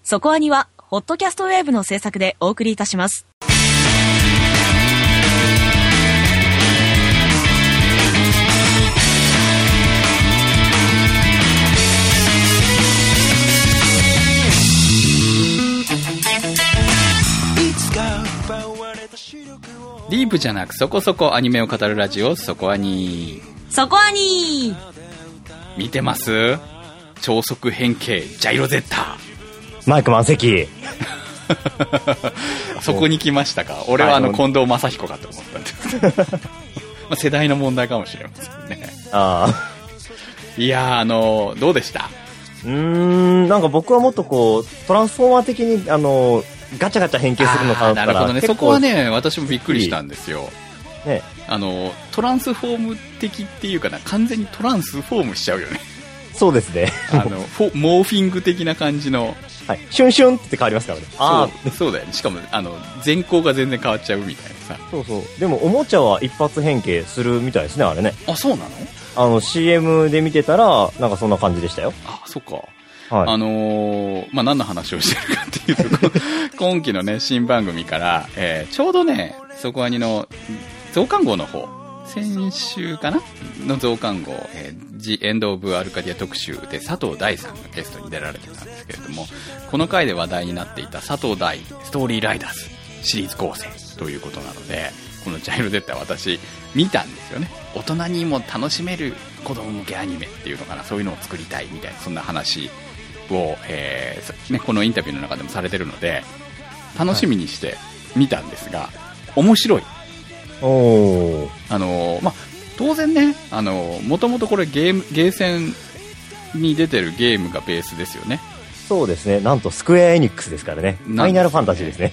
そこアニはホットキャストウェーブの制作でお送りいたします。 ディープじゃなくそこそこアニメを語るラジオ、そこアニ。 そこアニ見てます？超速変形ジャイロゼッタ。 マイク満席。 そこに来ましたか。俺は近藤正彦かと思ったんですけどまあ世代の問題かもしれませんね。いやー、どうでした？ なんか僕はもっとこうトランスフォーマー的にガチャガチャ変形するのかな。 なるほどね。そこはね、私もびっくりしたんですよ。 ね、 トランスフォーム的っていうかな、完全にトランスフォームしちゃうよね。 そうですね。 モーフィング的な感じの、 はい、シュンシュンって変わりますからね。 そうだよね。しかも前後が全然変わっちゃうみたいなさ。 そうそう。でもおもちゃは一発変形するみたいですね、あれね。 あ、そうなの ？CM で見てたらなんかそんな感じでしたよ。 あ、そっか。 はい、 まあ、何の話をしてるかっていうと今期のね新番組から、ちょうどねそこアニの増刊号の方、先週かなの増刊号、The End of Arcadia 特集で佐藤大さんがゲストに出られてたんですけれども、この回で話題になっていた佐藤大ストーリーライダーズシリーズ構成ということなので、このジャイロゼッタ私見たんですよね。大人にも楽しめる子供向けアニメっていうのかな、そういうのを作りたいみたいな、そんな話を、ね、このインタビューの中でもされてるので楽しみにして見たんですが、面白い。まあ、当然ね、もともとこれゲーセンに出てるゲームがベースですよね。 そうですね。なんとスクエアエニックスですからね。ファイナルファンタジーですね。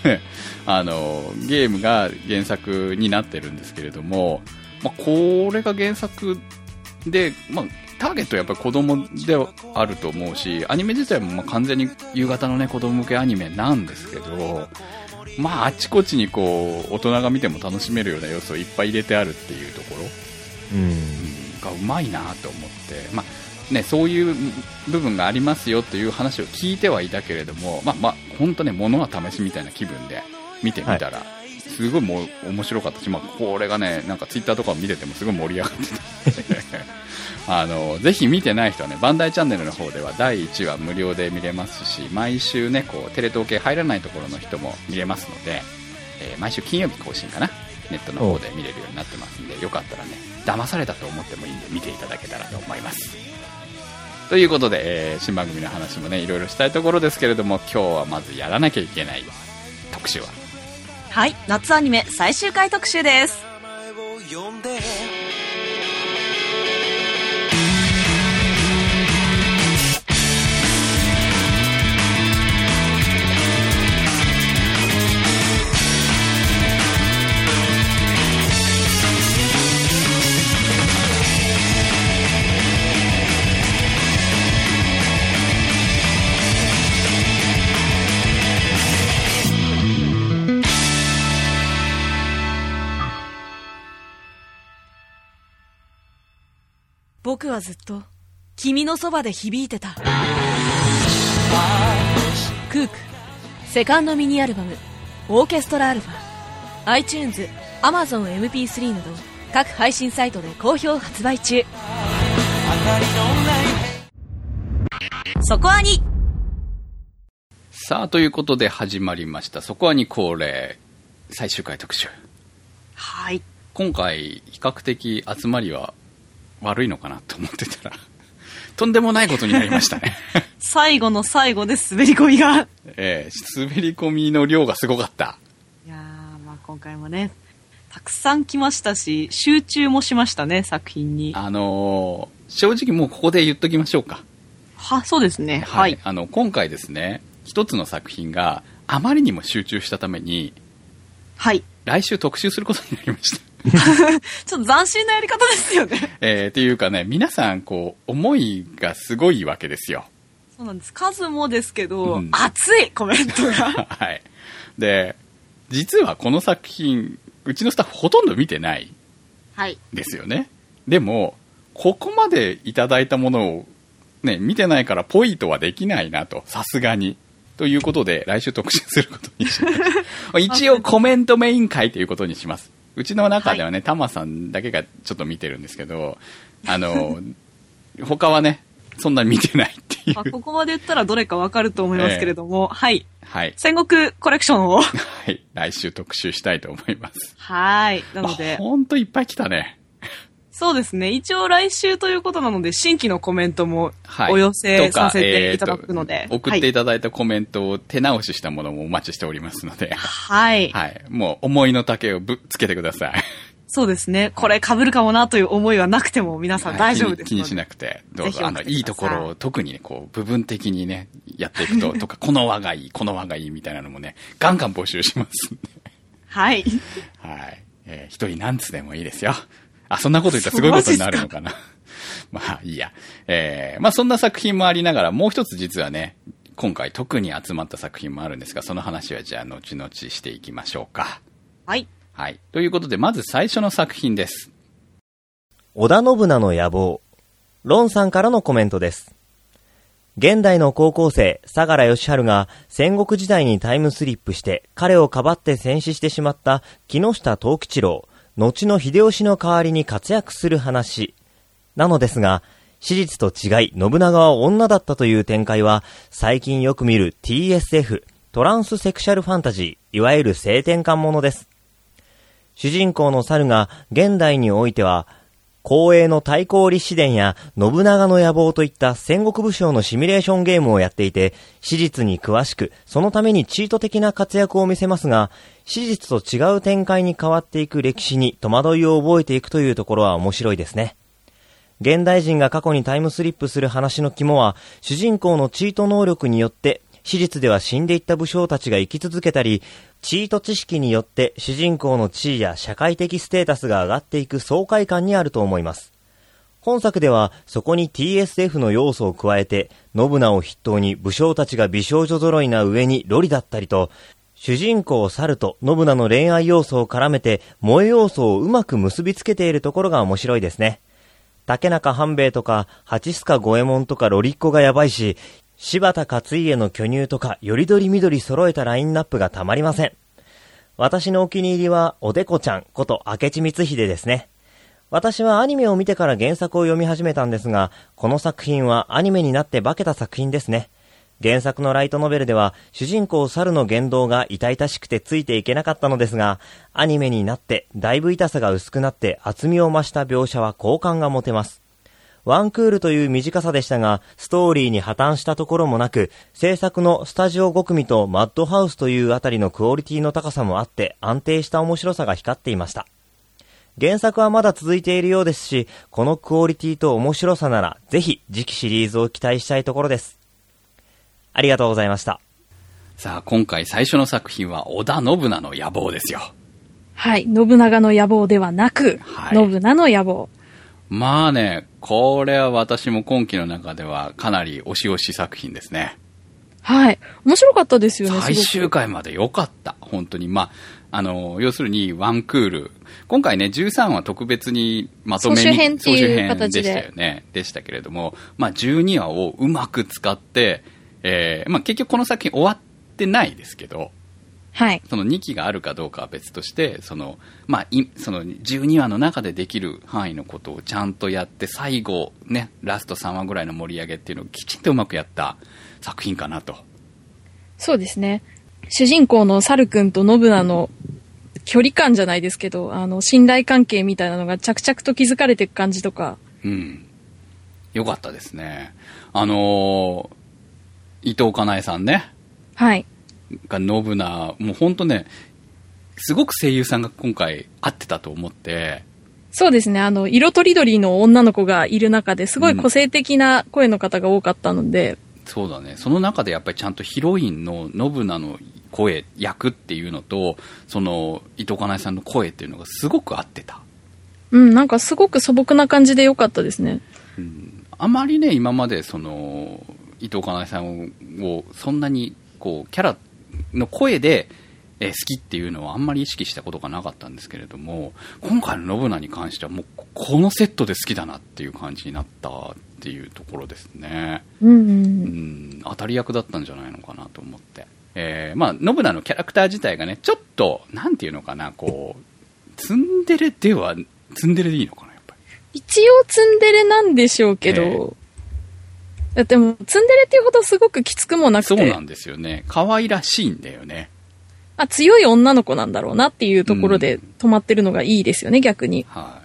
ゲームが原作になってるんですけれども、まあ、これが原作で、まあターゲットはやっぱり子供であると思うし、アニメ自体もまあ完全に夕方のね子供向けアニメなんですけど、まああちこちにこう大人が見ても楽しめるような要素をいっぱい入れてあるっていうところ、がうまいなと思って、まあね、そういう部分がありますよという話を聞いてはいたけれども、まあ本当ね物は試しみたいな気分で見てみたら、すごいもう面白かったし、まあ、これがねなんかツイッターとかを見ててもすごい盛り上がってたぜひ見てない人はね、バンダイチャンネルの方では第1話無料で見れますし、毎週ねこうテレ東系入らないところの人も見れますので、毎週金曜日更新かな、ネットの方で見れるようになってますんで、よかったらね騙されたと思ってもいいんで見ていただけたらと思います。ということで、新番組の話もねいろいろしたいところですけれども、今日はまずやらなきゃいけない特集は、 はい、夏アニメ最終回特集です。僕はずっと君のそばで響いてた。クークセカンドミニアルバムオーケストラアルファ iTunes、Amazon MP3 など各配信サイトで好評発売中。そこアニ。 さあということで始まりましたそこアニ恒例最終回特集。 はい、 今回比較的集まりは悪いのかなと思ってたらとんでもないことになりましたね最後の最後で滑り込みが滑り込みの量がすごかった。 いやまあ今回もねたくさん来ましたし、集中もしましたね作品に。 正直もうここで言っときましょうか。 そうですね。はい。 今回ですね、一つの作品があまりにも集中したために、 はい。 来週特集することになりましたちょっと斬新なやり方ですよねっていうかね、皆さんこう思いがすごいわけですよ。 そうなんです。数もですけど、熱いコメントがはいで実はこの作品うちのスタッフほとんど見てないですよね、はい、でもここまでいただいたものをね見てないからポイとはできないなと、さすがにということで、来週特集することにします。一応コメントメイン会ということにします。うちの中ではね、タマさんだけがちょっと見てるんですけど、他はね、そんなに見てないっていう。 ここまで言ったらどれかわかると思いますけれども、はい。 はい。 戦国コレクションを。 はい。来週特集したいと思います。 はい。なので。 ほんといっぱい来たね。 そうですね。一応来週ということなので、新規のコメントもお寄せさせていただくので。 送っていただいたコメントを手直ししたものもお待ちしておりますので。 はい。 はい。もう思いの丈をぶっつけてください。 そうですね。これ被るかもなという思いはなくても皆さん大丈夫ですので、 気にしなくて、どうぞ、いいところを特にね、こう、部分的にね、やっていくと、とか、この輪がいい、この輪がいいみたいなのもね、ガンガン募集しますんで。 はい。 はい。一人何つでもいいですよ。あ、そんなこと言ったらすごいことになるのかな。まあ、いいや。まあ、そんな作品もありながら、もう一つ実はね、今回特に集まった作品もあるんですが、その話はじゃあ、後々していきましょうか。 はい。 はい。ということで、まず最初の作品です。 織田信長の野望。ロンさんからのコメントです。現代の高校生、相良義晴が戦国時代にタイムスリップして、彼をかばって戦死してしまった木下藤吉郎、後の秀吉の代わりに活躍する話。なのですが、史実と違い、信長は女だったという展開は、最近よく見る TSF、トランスセクシャルファンタジー、いわゆる性転換ものです。主人公の猿が現代においては、光栄の太閤立志伝や信長の野望といった戦国武将のシミュレーションゲームをやっていて、史実に詳しく、そのためにチート的な活躍を見せますが、史実と違う展開に変わっていく歴史に戸惑いを覚えていくというところは面白いですね。現代人が過去にタイムスリップする話の肝は、主人公のチート能力によって、史実では死んでいった武将たちが生き続けたり、チート知識によって主人公の地位や社会的ステータスが上がっていく爽快感にあると思います。本作ではそこに TSF の要素を加えて、信長を筆頭に武将たちが美少女揃いな上にロリだったりと、主人公猿と信長の恋愛要素を絡めて萌え要素をうまく結びつけているところが面白いですね。竹中半兵衛とか八須賀五右衛門とかロリっ子がやばいし、柴田勝家の巨乳とかよりどりみどり揃えたラインナップがたまりません。私のお気に入りはおでこちゃんこと明智光秀ですね。私はアニメを見てから原作を読み始めたんですが、この作品はアニメになって化けた作品ですね。原作のライトノベルでは主人公猿の言動が痛々しくてついていけなかったのですが、アニメになってだいぶ痛さが薄くなって厚みを増した描写は好感が持てます。ワンクールという短さでしたが、ストーリーに破綻したところもなく、制作のスタジオ5組とマッドハウスというあたりのクオリティの高さもあって安定した面白さが光っていました。原作はまだ続いているようですし、このクオリティと面白さならぜひ次期シリーズを期待したいところです。ありがとうございました。 さあ、今回最初の作品は織田信長の野望ですよ。 はい、信長の野望ではなく、はい、信長の野望。 まあね、これは私も今期の中ではかなり推し推し作品ですね。 はい。面白かったですよね。 最終回まで良かった。本当に。まあ、要するにワンクール。今回ね、13話特別にまとめに、 総集編っていう形で。 でしたよね。でしたけれども、まあ12話をうまく使って、まあ結局この作品終わってないですけど、 はい。 その2期があるかどうかは別として、まあ、その12話の中でできる範囲のことをちゃんとやって、最後、ね、ラスト3話ぐらいの盛り上げっていうのをきちんとうまくやった作品かなと。 そうですね。主人公の猿くんと信長の距離感じゃないですけど、信頼関係みたいなのが着々と築かれていく感じとか。 うん。よかったですね。伊藤かなえさんね。 はい。 が信長、もう本当ね、すごく声優さんが今回合ってたと思って。 そうですね。色とりどりの女の子がいる中ですごい個性的な声の方が多かったので、 そうだね。その中でやっぱりちゃんとヒロインの信長の声、役っていうのと、その伊藤かなえさんの声っていうのがすごく合ってた。 うん、なんかすごく素朴な感じで良かったですね。 うん、あまりね、今まで伊藤かなえさんをそんなにこうキャラの声で、 好きっていうのはあんまり意識したことがなかったんですけれども、今回のノブナに関してはもうこのセットで好きだなっていう感じになったっていうところですね。当たり役だったんじゃないのかなと思って。ノブナのキャラクター自体がね、ちょっと、なんていうのかな、こう、ツンデレでいいのかな、やっぱり。 一応ツンデレなんでしょうけど、でも、ツンデレっていうほどすごくきつくもなくて。 そうなんですよね。可愛らしいんだよね。 強い女の子なんだろうなっていうところで止まってるのがいいですよね、逆に。 はい。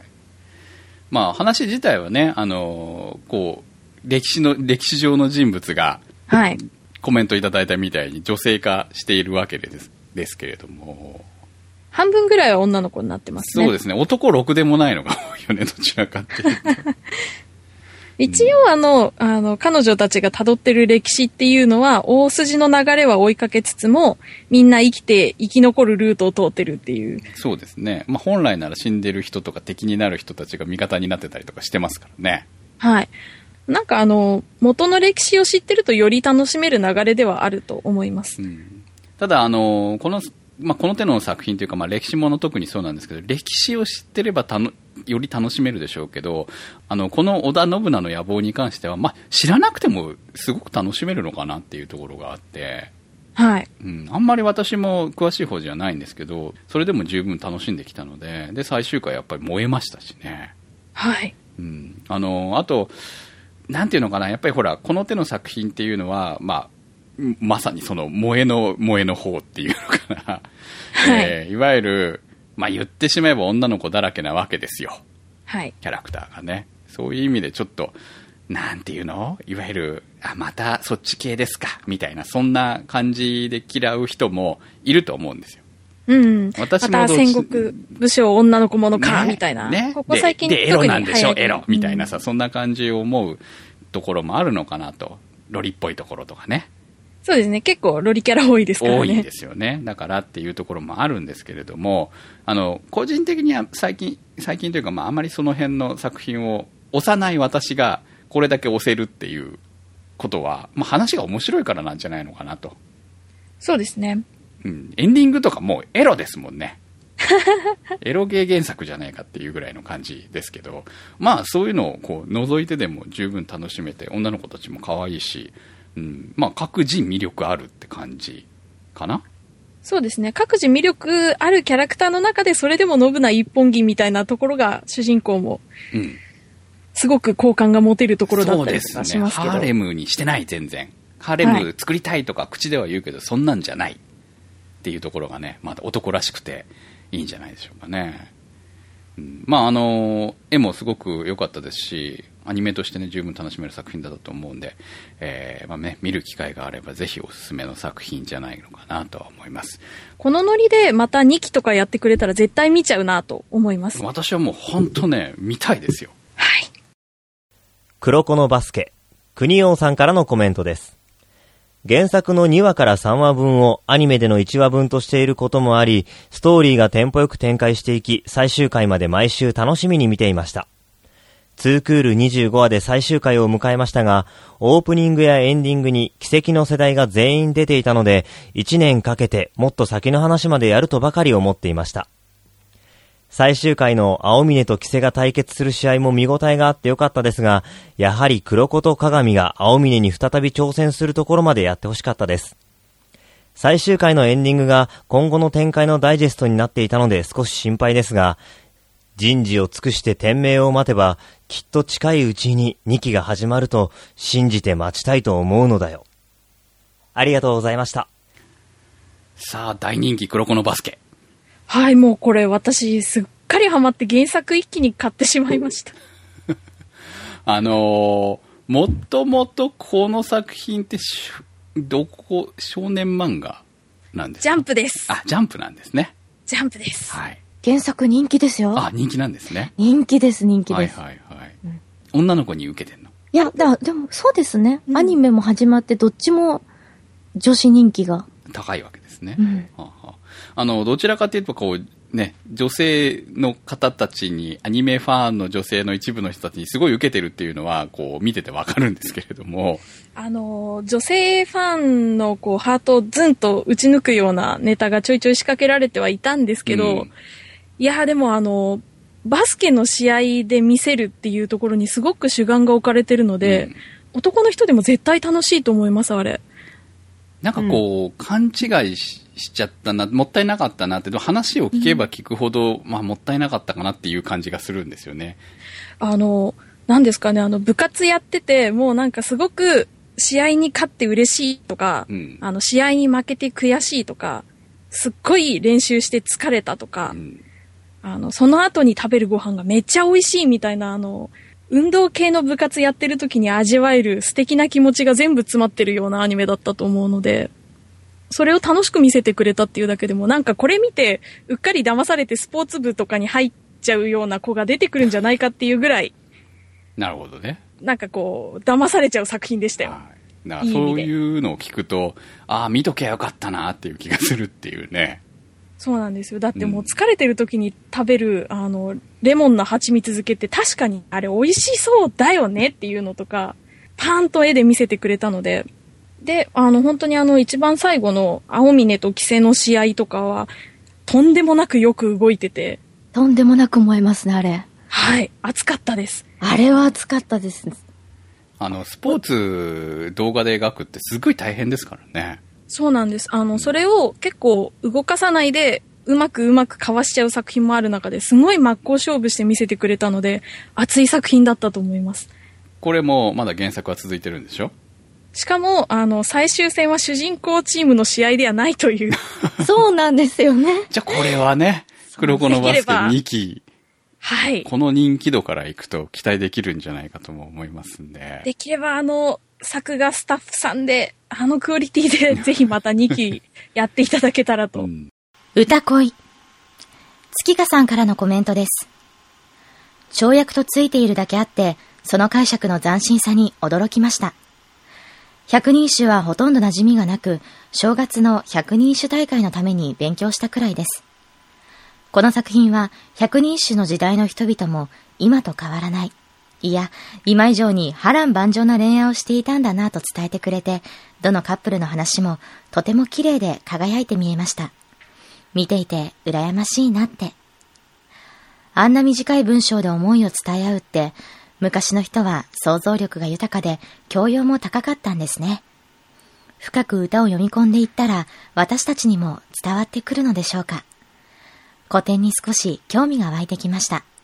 話自体はね、こう、歴史上の人物が、 はい。 コメントいただいたみたいに女性化しているわけですけれども。 半分ぐらいは女の子になってますね。 そうですね。男6でもないのが多いよね、どちらかっていうと。 一応彼女たちが辿ってる歴史っていうのは、大筋の流れは追いかけつつも、みんな生き残るルートを通ってるっていう。 そうですね。本来なら死んでる人とか敵になる人たちが味方になってたりとかしてますからね。 はい。なんか元の歴史を知ってるとより楽しめる流れではあると思います。 ただこの手の作品というか、歴史もの特にそうなんですけど、歴史を知ってればより楽しめるでしょうけど、この織田信長の野望に関しては、知らなくてもすごく楽しめるのかなっていうところがあって、 はい。 あんまり私も詳しい方じゃないんですけど、それでも十分楽しんできたので、最終回やっぱり燃えましたしね。 はい。 あと、なんていうのかな、やっぱりほら、この手の作品っていうのは、まさにその萌えの方っていうのかな。はい。いわゆる、言ってしまえば女の子だらけなわけですよ。 はい。 キャラクターがね。そういう意味でちょっと、なんていうの？いわゆる、またそっち系ですかみたいな、そんな感じで嫌う人もいると思うんですよ。 私もまた戦国武将女の子ものか、みたいな。 ね。 ここ最近でエロなんでしょ、エロみたいなさ、そんな感じを思うところもあるのかなと。ロリっぽいところとかね。 そうですね。結構ロリキャラ多いですからね。 多いですよね。だからっていうところもあるんですけれども、個人的には最近というか、あまりその辺の作品を押さない私がこれだけ押せるっていうことは、話が面白いからなんじゃないのかなと。 そうですね。 エンディングとかもうエロですもんね。エロゲー原作じゃないかっていうぐらいの感じですけど、そういうのをこう覗いてでも十分楽しめて、女の子たちも可愛いし、各自魅力あるって感じかな。 そうですね。各自魅力あるキャラクターの中で、それでも信長一本木みたいなところが主人公も、すごく好感が持てるところだったりとかしますけど。 ハーレムにしてない、全然。ハーレム作りたいとか口では言うけど、そんなんじゃないっていうところがね、また男らしくていいんじゃないでしょうかね。絵もすごく良かったですし、アニメとしてね、十分楽しめる作品だったと思うんで、見る機会があればぜひおすすめの作品じゃないのかなとは思います。 このノリでまた2期とかやってくれたら絶対見ちゃうなと思います。 私はもう本当ね、見たいですよ。 はい。 黒子のバスケ、国王さんからのコメントです。原作の2話から3話分をアニメでの1話分としていることもあり、ストーリーがテンポよく展開していき、最終回まで毎週楽しみに見ていました。2クール25話で最終回を迎えましたが、オープニングやエンディングに奇跡の世代が全員出ていたので、1年かけてもっと先の話までやるとばかり思っていました。最終回の青峰とキセが対決する試合も見応えがあってよかったですが、やはり黒子と鏡が青峰に再び挑戦するところまでやってほしかったです。最終回のエンディングが今後の展開のダイジェストになっていたので少し心配ですが、人事を尽くして天命を待てば、きっと近いうちに2期が始まると信じて待ちたいと思うのだよ。ありがとうございました。 さあ、大人気黒子のバスケ。 はい、もうこれ私すっかりハマって原作一気に買ってしまいました。 もともとこの作品って少年漫画なんですか？ ジャンプです。 ジャンプなんですね。 ジャンプです。 はい。 原作人気ですよ。 人気なんですね。 人気です、人気です。 はいはいはい。女の子に受けてんの？ いや、でもそうですね。アニメも始まってどっちも女子人気が高いわけですね。どちらかというとこうね、女性の方たちに、アニメファンの女性の一部の人たちにすごい受けてるっていうのは、こう、見ててわかるんですけれども。 女性ファンのこう、ハートをズンと打ち抜くようなネタがちょいちょい仕掛けられてはいたんですけど、いや、でもバスケの試合で見せるっていうところにすごく主眼が置かれてるので、男の人でも絶対楽しいと思います、あれ。 なんかこう、勘違いしちゃったな、もったいなかったなって、話を聞けば聞くほど、まあもったいなかったかなっていう感じがするんですよね。 なんですかね、部活やってて、もうなんかすごく試合に勝って嬉しいとか、試合に負けて悔しいとか、すっごい練習して疲れたとか、その後に食べるご飯がめっちゃ美味しいみたいな、運動系の部活やってる時に味わえる素敵な気持ちが全部詰まってるようなアニメだったと思うので、それを楽しく見せてくれたっていうだけでも、なんかこれ見て、うっかり騙されてスポーツ部とかに入っちゃうような子が出てくるんじゃないかっていうぐらい。 なるほどね。 なんかこう、騙されちゃう作品でしたよ。 だからそういうのを聞くと、ああ、見とけばよかったなっていう気がするっていうね。 そうなんですよ。だってもう疲れてる時に食べる、レモンの蜂蜜漬けって確かにあれ美味しそうだよねっていうのとか、パーンと絵で見せてくれたので、で、本当に一番最後の青峰と稀勢の試合とかは、とんでもなくよく動いてて。 とんでもなく思いますね、あれ。 はい、熱かったです。 あれは熱かったです。 スポーツ動画で描くってすごい大変ですからね。 そうなんです。それを結構動かさないで、うまくかわしちゃう作品もある中ですごい真っ向勝負して見せてくれたので、熱い作品だったと思います。 これもまだ原作は続いてるんでしょ？ しかも、最終戦は主人公チームの試合ではないという。 そうなんですよね。 じゃあこれはね、黒子のバスケ2期。 はい。 この人気度からいくと期待できるんじゃないかとも思いますんで。 できれば作画スタッフさんで、クオリティでぜひまた2期やっていただけたらと。 歌恋。月香さんからのコメントです。跳躍とついているだけあって、その解釈の斬新さに驚きました。百人一首はほとんど馴染みがなく、正月の百人一首大会のために勉強したくらいです。この作品は百人一首の時代の人々も今と変わらない。いや、今以上に波乱万丈な恋愛をしていたんだなと伝えてくれて、どのカップルの話もとても綺麗で輝いて見えました。見ていて羨ましいなって。あんな短い文章で思いを伝え合うって、昔の人は想像力が豊かで教養も高かったんですね。深く歌を読み込んでいったら私たちにも伝わってくるのでしょうか。古典に少し興味が湧いてきました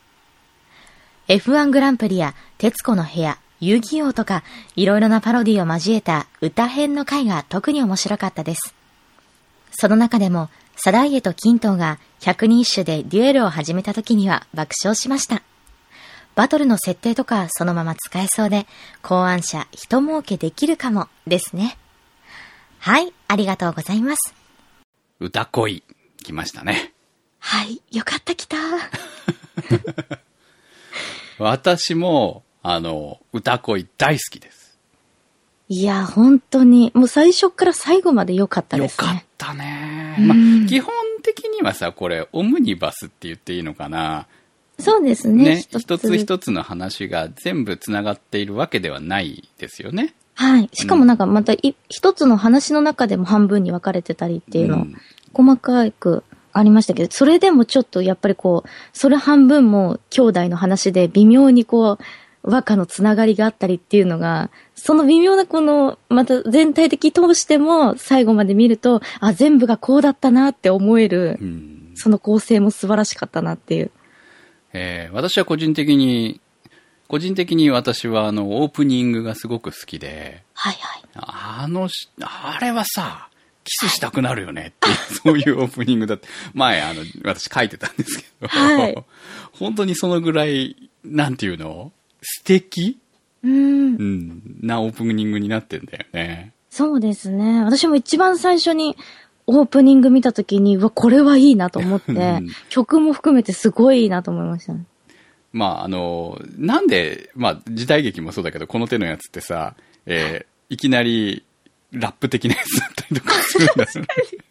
。F1 グランプリや徹子の部屋、遊戯王とかいろいろなパロディを交えた歌編の回が特に面白かったです。その中でもサダイエと金東が百人一首でデュエルを始めた時には爆笑しました。バトルの設定とかそのまま使えそうで考案者人儲けできるかもですね。はい、ありがとうございます。 歌恋来ましたね。 はい、よかった来た。 私も歌恋大好きです。 いや本当にもう最初から最後まで良かったですね。 良かったね。基本的にはさ、これオムニバスって言っていいのかな。 そうですね。 一つ一つの話が全部つながっているわけではないですよね。 はい。しかもなんかまた一つの話の中でも半分に分かれてたりっていうの、細かくありましたけど、それでもちょっとやっぱりこう、それ半分も兄弟の話で微妙にこう、和歌のつながりがあったりっていうのが、その微妙なこの、また全体的通しても最後まで見ると、あ、全部がこうだったなって思える、その構成も素晴らしかったなっていう。 私は個人的に私はオープニングがすごく好きで、 はいはい。 あれはさ、キスしたくなるよねっていう、そういうオープニングだって、前私書いてたんですけど、はい、本当にそのぐらい、なんていうの？素敵？なオープニングになってんだよね。 そうですね。私も一番最初にオープニング見たときに、これはいいなと思って、曲も含めてすごいいいなと思いましたね。 なんで、時代劇もそうだけど、この手のやつってさ、いきなりラップ的なやつだったりとかするんだよね。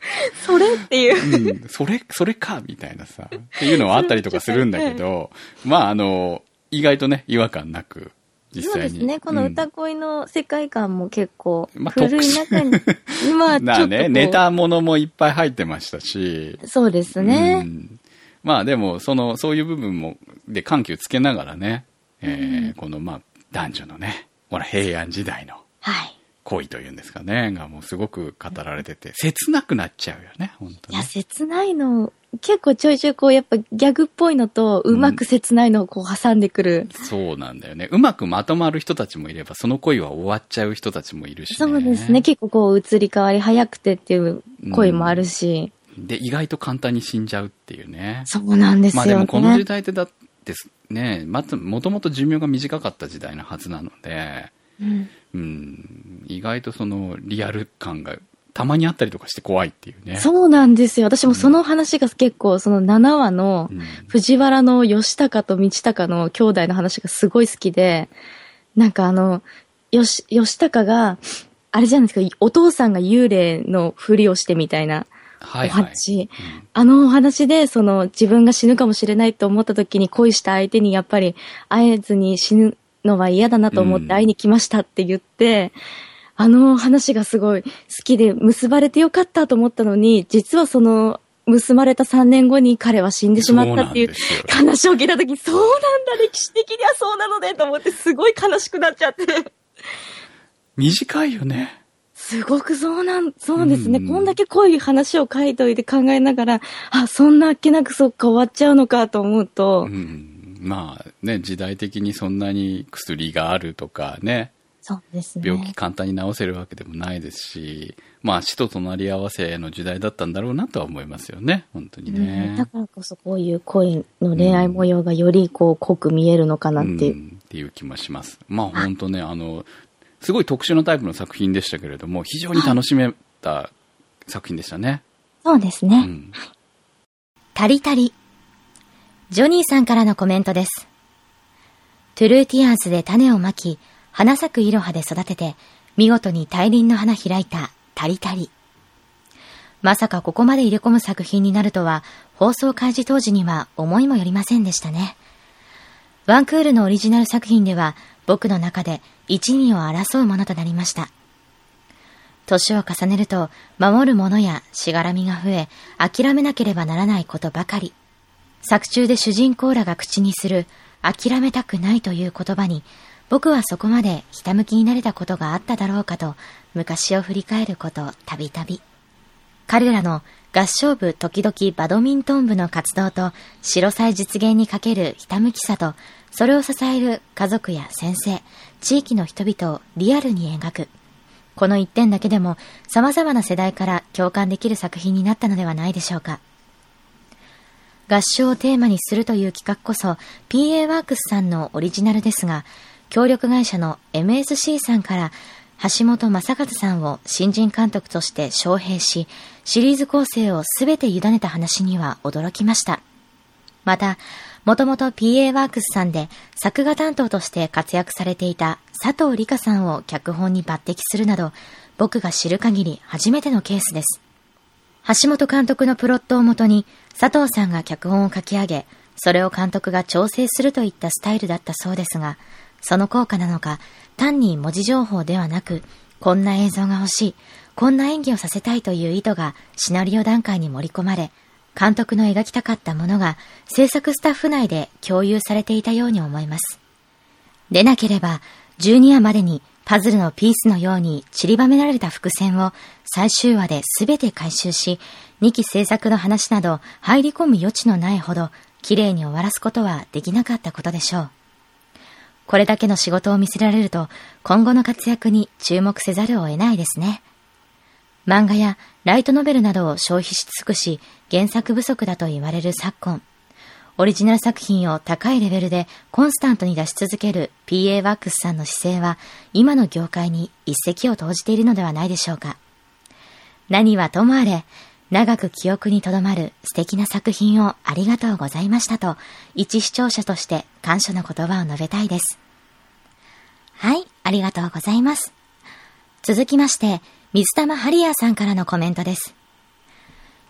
それっていう。うん、それかみたいなさ、っていうのはあったりとかするんだけど、まあ意外とね、違和感なく、実際に。 そうですね。この歌恋の世界観も結構、古い中に、まあ、ちょっとね、ネタものもいっぱい入ってましたし。 そうですね。 まあでも、そういう部分も、で、緩急つけながらね、この、まあ、男女のね、ほら、平安時代の。 はい。 恋というんですかね、がもうすごく語られてて、切なくなっちゃうよね、本当に。 いや、切ないの、結構ちょいちょいこう、やっぱギャグっぽいのと、うまく切ないのをこう挟んでくる。 そうなんだよね。うまくまとまる人たちもいれば、その恋は終わっちゃう人たちもいるし、ね。 そうですね。結構こう、移り変わり早くてっていう恋もあるし。 で、意外と簡単に死んじゃうっていうね。 そうなんですよね。 まあでもこの時代ってだってね、もともと寿命が短かった時代のはずなので、意外とそのリアル感がたまにあったりとかして怖いっていうね。 そうなんですよ。私もその話が結構、その7話の藤原の義高と道高の兄弟の話がすごい好きで、なんか義高が、あれじゃないですか、お父さんが幽霊のふりをしてみたいなお話。お話で、自分が死ぬかもしれないと思った時に恋した相手にやっぱり会えずに死ぬのは嫌だなと思って会いに来ましたって言って、話がすごい好きで結ばれてよかったと思ったのに、実は結ばれた3年後に彼は死んでしまったっていう話を聞いた時、そうなんだ、歴史的にはそうなのねと思ってすごい悲しくなっちゃって。 短いよね。 すごくそうですね。こんだけ濃い話を書いといて考えながら、そんなあっけなくそっか終わっちゃうのかと思うと。 まあね、時代的にそんなに薬があるとかね。 そうですね。 病気簡単に治せるわけでもないですし、まあ死と隣り合わせの時代だったんだろうなとは思いますよね。本当にね。 だからこそこういう恋の恋愛模様がよりこう濃く見えるのかなっていう。 っていう気もします。まあ本当ね、すごい特殊なタイプの作品でしたけれども、非常に楽しめた作品でしたね。 そうですね。 タリタリ。ジョニーさんからのコメントです。トゥルーティアーズで種をまき、花咲くいろはで育てて、見事に大輪の花開いたタリタリ。まさかここまで入れ込む作品になるとは、放送開始当時には思いもよりませんでしたね。ワンクールのオリジナル作品では、僕の中で一二を争うものとなりました。年を重ねると、守るものやしがらみが増え、諦めなければならないことばかり。作中で主人公らが口にする、諦めたくないという言葉に、僕はそこまでひたむきになれたことがあっただろうかと、昔を振り返ることたびたび。彼らの合唱部時々バドミントン部の活動と、白祭実現にかけるひたむきさと、それを支える家族や先生、地域の人々をリアルに描く。この一点だけでも様々な世代から共感できる作品になったのではないでしょうか。合唱をテーマにするという企画こそ PA ワークスさんのオリジナルですが、協力会社の MSC さんから橋本正和さんを新人監督として招聘し、シリーズ構成をすべて委ねた話には驚きました。また、もともと PA ワークスさんで作画担当として活躍されていた佐藤理香さんを脚本に抜擢するなど、僕が知る限り初めてのケースです。橋本監督のプロットをもとに佐藤さんが脚本を書き上げ、それを監督が調整するといったスタイルだったそうですが、その効果なのか、単に文字情報ではなく、こんな映像が欲しい、こんな演技をさせたいという意図がシナリオ段階に盛り込まれ、監督の描きたかったものが制作スタッフ内で共有されていたように思います。でなければ、12話までにパズルのピースのように散りばめられた伏線を最終話で全て回収し、2期制作の話など入り込む余地のないほど綺麗に終わらすことはできなかったことでしょう。これだけの仕事を見せられると、今後の活躍に注目せざるを得ないですね。漫画やライトノベルなどを消費し尽くし、原作不足だと言われる昨今。オリジナル作品を高いレベルでコンスタントに出し続ける PA ワークスさんの姿勢は、今の業界に一石を投じているのではないでしょうか。何はともあれ、長く記憶に留まる素敵な作品をありがとうございましたと、一視聴者として感謝の言葉を述べたいです。はい、ありがとうございます。続きまして、水玉ハリアーさんからのコメントです。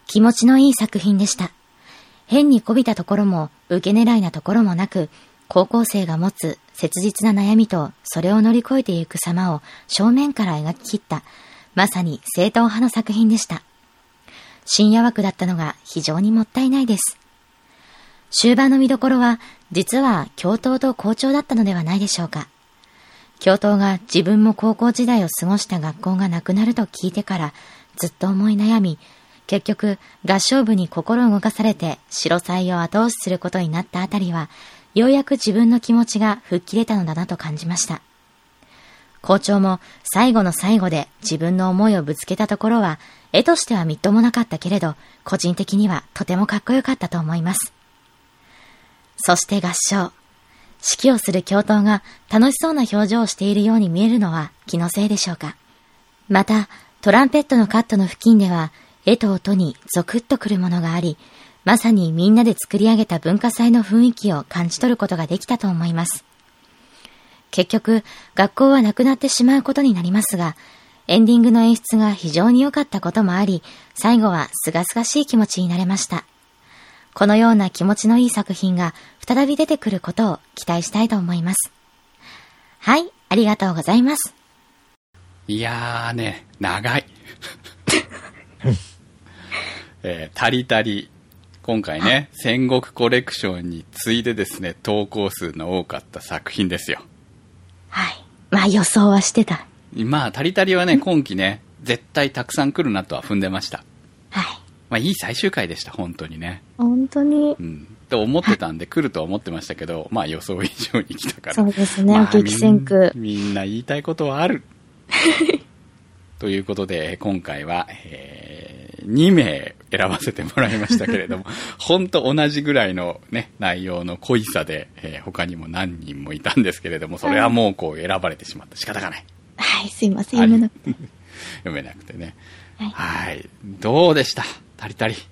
気持ちのいい作品でした。変にこびたところも受け狙いなところもなく、高校生が持つ切実な悩みとそれを乗り越えていく様を正面から描き切った、まさに正統派の作品でした。深夜枠だったのが非常にもったいないです。終盤の見どころは、実は教頭と校長だったのではないでしょうか。教頭が自分も高校時代を過ごした学校がなくなると聞いてからずっと思い悩み、結局合唱部に心動かされて白祭を後押しすることになったあたりは、ようやく自分の気持ちが吹っ切れたのだなと感じました。校長も最後の最後で自分の思いをぶつけたところは、絵としてはみっともなかったけれど、個人的にはとてもかっこよかったと思います。そして合唱。指揮をする教頭が楽しそうな表情をしているように見えるのは気のせいでしょうか。また、トランペットのカットの付近では、絵と音にゾクッとくるものがあり、まさにみんなで作り上げた文化祭の雰囲気を感じ取ることができたと思います。結局、学校はなくなってしまうことになりますが、エンディングの演出が非常に良かったこともあり、最後はすがすがしい気持ちになれました。このような気持ちのいい作品が再び出てくることを期待したいと思います。はい、ありがとうございます。 いやーね、長い。たりたり。今回ね、戦国コレクションに次いでですね、投稿数の多かった作品ですよ。 はい。まあ予想はしてた。 まあ、たりたりはね、今期ね、絶対たくさん来るなとは踏んでました。 はい。 まあ、いい最終回でした、本当にね。 本当に。 うん。と思ってたんで、来るとは思ってましたけど、まあ予想以上に来たから。 そうですね、 まあ、 激戦区。 みんな言いたいことはある。ということで、今回は、2名選ばせてもらいましたけれども、本当同じぐらいのね、内容の濃いさで、他にも何人もいたんですけれども、それはもうこう選ばれてしまった仕方がない。 はい、すいません、読めなくて。 読めなくてね。はい。どうでした？たりたり。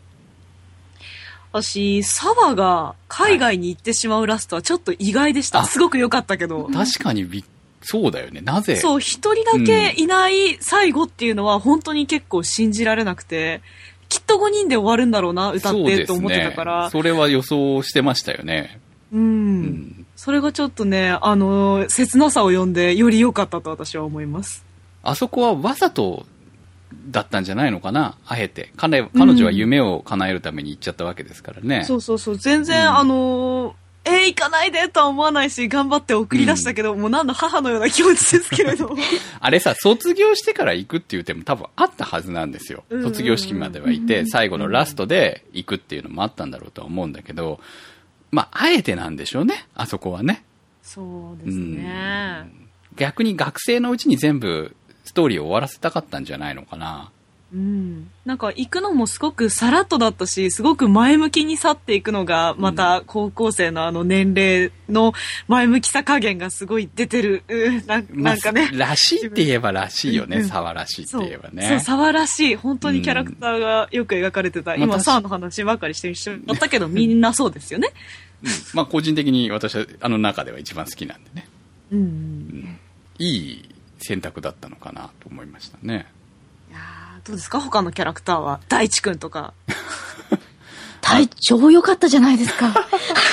私、沢が海外に行ってしまうラストはちょっと意外でした。すごく良かったけど。 確かにそうだよね。なぜ？ そう、一人だけいない最後っていうのは本当に結構信じられなくて、きっと5人で終わるんだろうな、歌ってと思ってたから。 それは予想してましたよね。 それがちょっとね、切なさを読んでより良かったと私は思います。 あそこはわざとだったんじゃないのかな、あえて。彼女は夢を叶えるために行っちゃったわけですからね。 そうそうそう。全然、行かないでとは思わないし、頑張って送り出したけど、もう何の母のような気持ちですけれど。 あれさ、卒業してから行くっていう手も多分あったはずなんですよ。卒業式まではいて、最後のラストで行くっていうのもあったんだろうとは思うんだけど、まあ、あえてなんでしょうね、あそこはね。 そうですね。 逆に学生のうちに全部ストーリーを終わらせたかったんじゃないのかな。 なんか行くのもすごくさらっとだったし、すごく前向きに去っていくのが、また高校生の年齢の前向きさ加減がすごい出てる。なんかね。 らしいって言えばらしいよね、沢らしいって言えばね。 そう、沢らしい。本当にキャラクターがよく描かれてた。今、沢の話ばっかりしてしまったけど、みんなそうですよね。 まあ個人的に私は中では一番好きなんでね。いい選択だったのかなと思いましたね。 どうですか他のキャラクターは。大地くんとか。 大地超良かったじゃないですか。い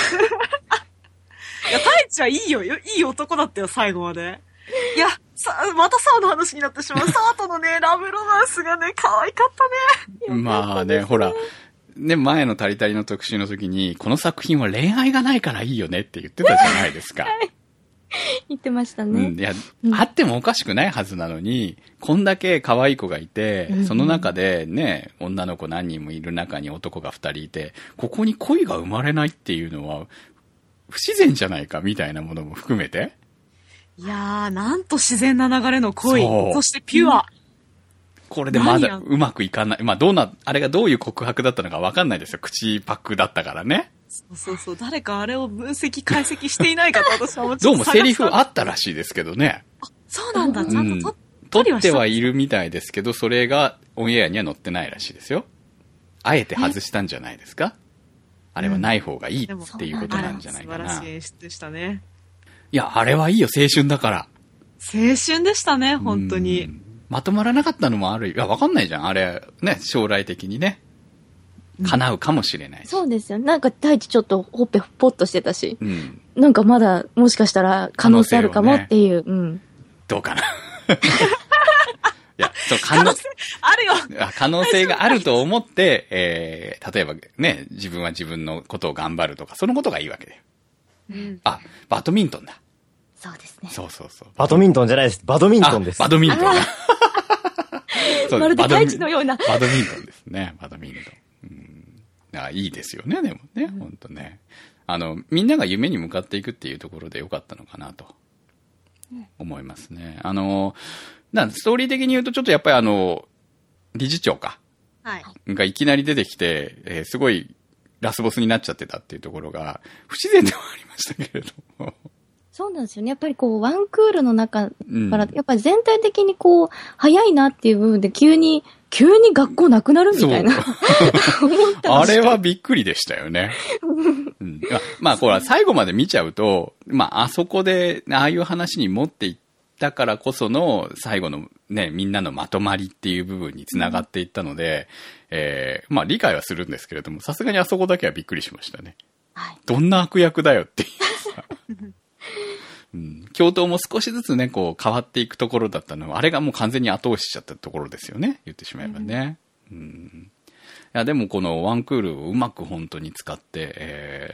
や、大地はいいよ。いい男だったよ、最後まで。いや、また沢の話になってしまう。沢とのね、ラブロマンスがね、可愛かったね。 まあね、ほら、ね、前のタリタリの特集の時に、この作品は恋愛がないからいいよねって言ってたじゃないですか。 言ってましたね。 いや、あってもおかしくないはずなのに、こんだけ可愛い子がいて、その中でね、女の子何人もいる中に男が2人いて、ここに恋が生まれないっていうのは、不自然じゃないかみたいなものも含めて。 いやー、なんと自然な流れの恋。そしてピュア。 これでまだうまくいかない。まあ、あれがどういう告白だったのかわかんないですよ。口パックだったからね。 そう。誰かあれを分析、解析していないかと私は思ってどうもセリフあったらしいですけどね。 そうなんだ。ちゃんと撮ってはいるみたいですけど、それがオンエアには載ってないらしいですよ。あえて外したんじゃないですか？あれはない方がいいっていうことなんじゃないかな。 素晴らしい演出でしたね。 いや、あれはいいよ、青春だから。 青春でしたね、本当に。 まとまらなかったのもある。いや、わかんないじゃん、あれ、ね、将来的にね。 叶うかもしれないし。 そうですよ。なんか大地ちょっとほっぺぽっとしてたし、 うん。 なんかまだもしかしたら可能性あるかもっていう。うん。 どうかな。いや、 可能性あるよ。 可能性があると思って、例えばね、自分は自分のことを頑張るとか、そのことがいいわけだよ。うん、あ、バドミントンだ。 そうですね。 そうそうそう。 バドミントンじゃないです。バドミントンです。 バドミントンだ。 まるで大地のような。 バドミントンですね。バドミントン。いいですよね、でもね。ほんとね。みんなが夢に向かっていくっていうところでよかったのかなと思いますね。ストーリー的に言うとちょっとやっぱり理事長か。はい。がいきなり出てきて、すごいラスボスになっちゃってたっていうところが不自然ではありましたけれども。 そうなんですよね。やっぱりこう、ワンクールの中から、やっぱり全体的にこう、早いなっていう部分で急に学校なくなるみたいな。 あれはびっくりでしたよね。うん、まあ、これ最後まで見ちゃうと、まあ、あそこで、ああいう話に持っていったからこその最後のね、みんなのまとまりっていう部分につながっていったので、まあ、理解はするんですけれども、さすがにあそこだけはびっくりしましたね。はい、どんな悪役だよっていうさ。うん、教頭も少しずつね、こう変わっていくところだったのは、あれがもう完全に後押ししちゃったところですよね。言ってしまえばね。うん、いや、でもこのワンクールをうまく本当に使って、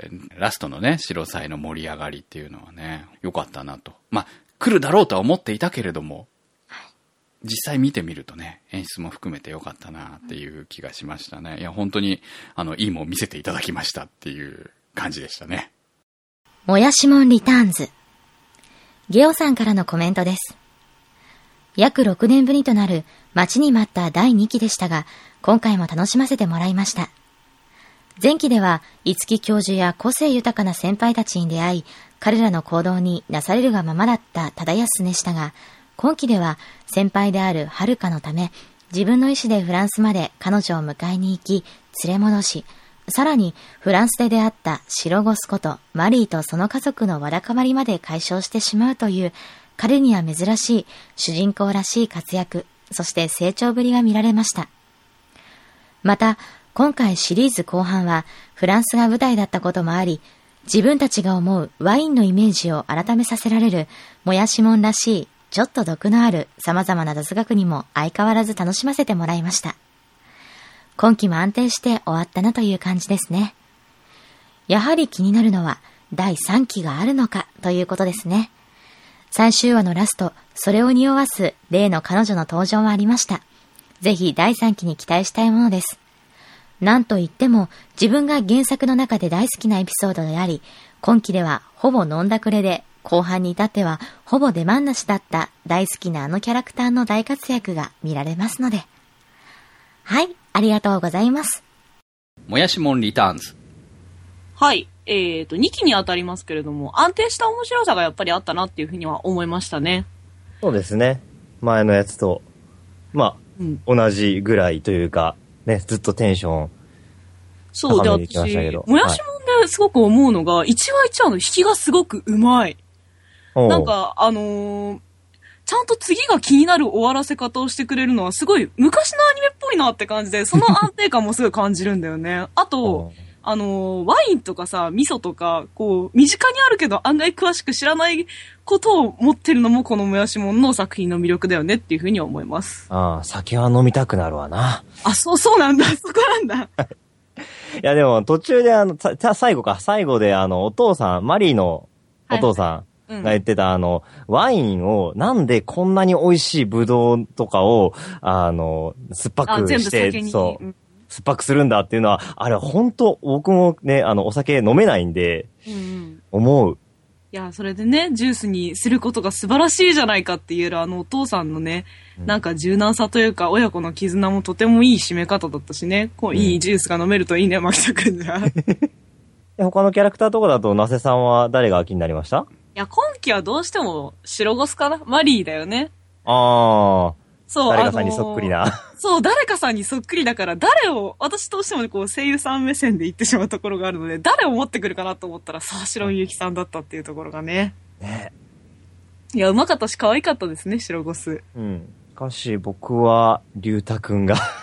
ラストのね、白菜の盛り上がりっていうのはね、良かったなと。まあ、来るだろうとは思っていたけれども、実際見てみるとね、演出も含めて良かったなっていう気がしましたね。いや、本当に、いいもん見せていただきましたっていう感じでしたね。 もやしもんリターンズ。ゲオさんからのコメントです。約6年ぶりとなる待ちに待った第2期でしたが、今回も楽しませてもらいました。前期では、五木教授や個性豊かな先輩たちに出会い、彼らの行動になされるがままだった忠康でしたが、今期では先輩である遥のため、自分の意思でフランスまで彼女を迎えに行き、連れ戻し、さらにフランスで出会った白ゴスことマリーとその家族のわだかまりまで解消してしまうという彼には珍しい主人公らしい活躍、そして成長ぶりが見られました。また今回シリーズ後半はフランスが舞台だったこともあり、自分たちが思うワインのイメージを改めさせられるもやしもんらしいちょっと毒のある様々な雑学にも相変わらず楽しませてもらいました。今期も安定して終わったなという感じですね。やはり気になるのは第3期があるのかということですね。最終話のラスト、それを匂わす例の彼女の登場もありました。ぜひ第3期に期待したいものです。なんといっても自分が原作の中で大好きなエピソードであり、今期ではほぼ飲んだくれで、後半に至ってはほぼ出番なしだった大好きなあのキャラクターの大活躍が見られますので。はい。ありがとうございます。 もやしもんリターンズ。 はい。2期にあたりますけれども、安定した面白さがやっぱりあったなっていうふうには思いましたね。 そうですね。前のやつと、まあ、同じぐらいというか、ね、ずっとテンション高めに来ましたけど。 もやしもんですごく思うのが、一話一話の引きがすごくうまい。なんか、ちゃんと次が気になる終わらせ方をしてくれるのはすごい昔のアニメっぽいなって感じで、その安定感もすごい感じるんだよね。あと、ワインとかさ、味噌とか、こう、身近にあるけど案外詳しく知らないことを持ってるのもこのもやしもんの作品の魅力だよねっていうふうに思います。 ああ、酒は飲みたくなるわな。 あ、そうなんだ。そこなんだ。 いやでも途中で最後でお父さん、マリーのお父さん、はいが言ってたワインをなんでこんなに美味しいブドウとかを酸っぱくして、そう、酸っぱくするんだっていうのは、あれ本当僕もね、お酒飲めないんで、思う。 いや、それでね、ジュースにすることが素晴らしいじゃないかって言えるお父さんのね、なんか柔軟さというか、親子の絆もとてもいい締め方だったしね、こう、いいジュースが飲めるといいね、牧田くんじゃ。 他のキャラクターとかだと、那瀬さんは誰が気になりました？ いや、今期はどうしても白ゴスかな？マリーだよね。 ああ。そう、誰かさんにそっくりな。 そう、誰かさんにそっくりだから、私としてもこう声優さん目線で言ってしまうところがあるので、誰を持ってくるかなと思ったら、さあ、白みゆきさんだったっていうところがね。ね。いや、うまかったし、可愛かったですね、白ゴス。 うん。しかし、僕は、龍太くんが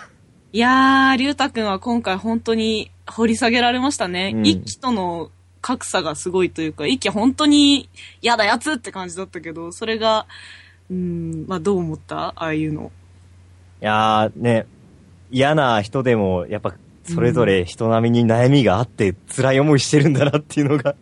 いやー、りゅうたくんは今回本当に掘り下げられましたね。一期との格差がすごいというか、一期本当に嫌だやつって感じだったけど、それが、まあどう思った？ああいうの。 いやーね、嫌な人でもやっぱそれぞれ人並みに悩みがあって辛い思いしてるんだなっていうのが。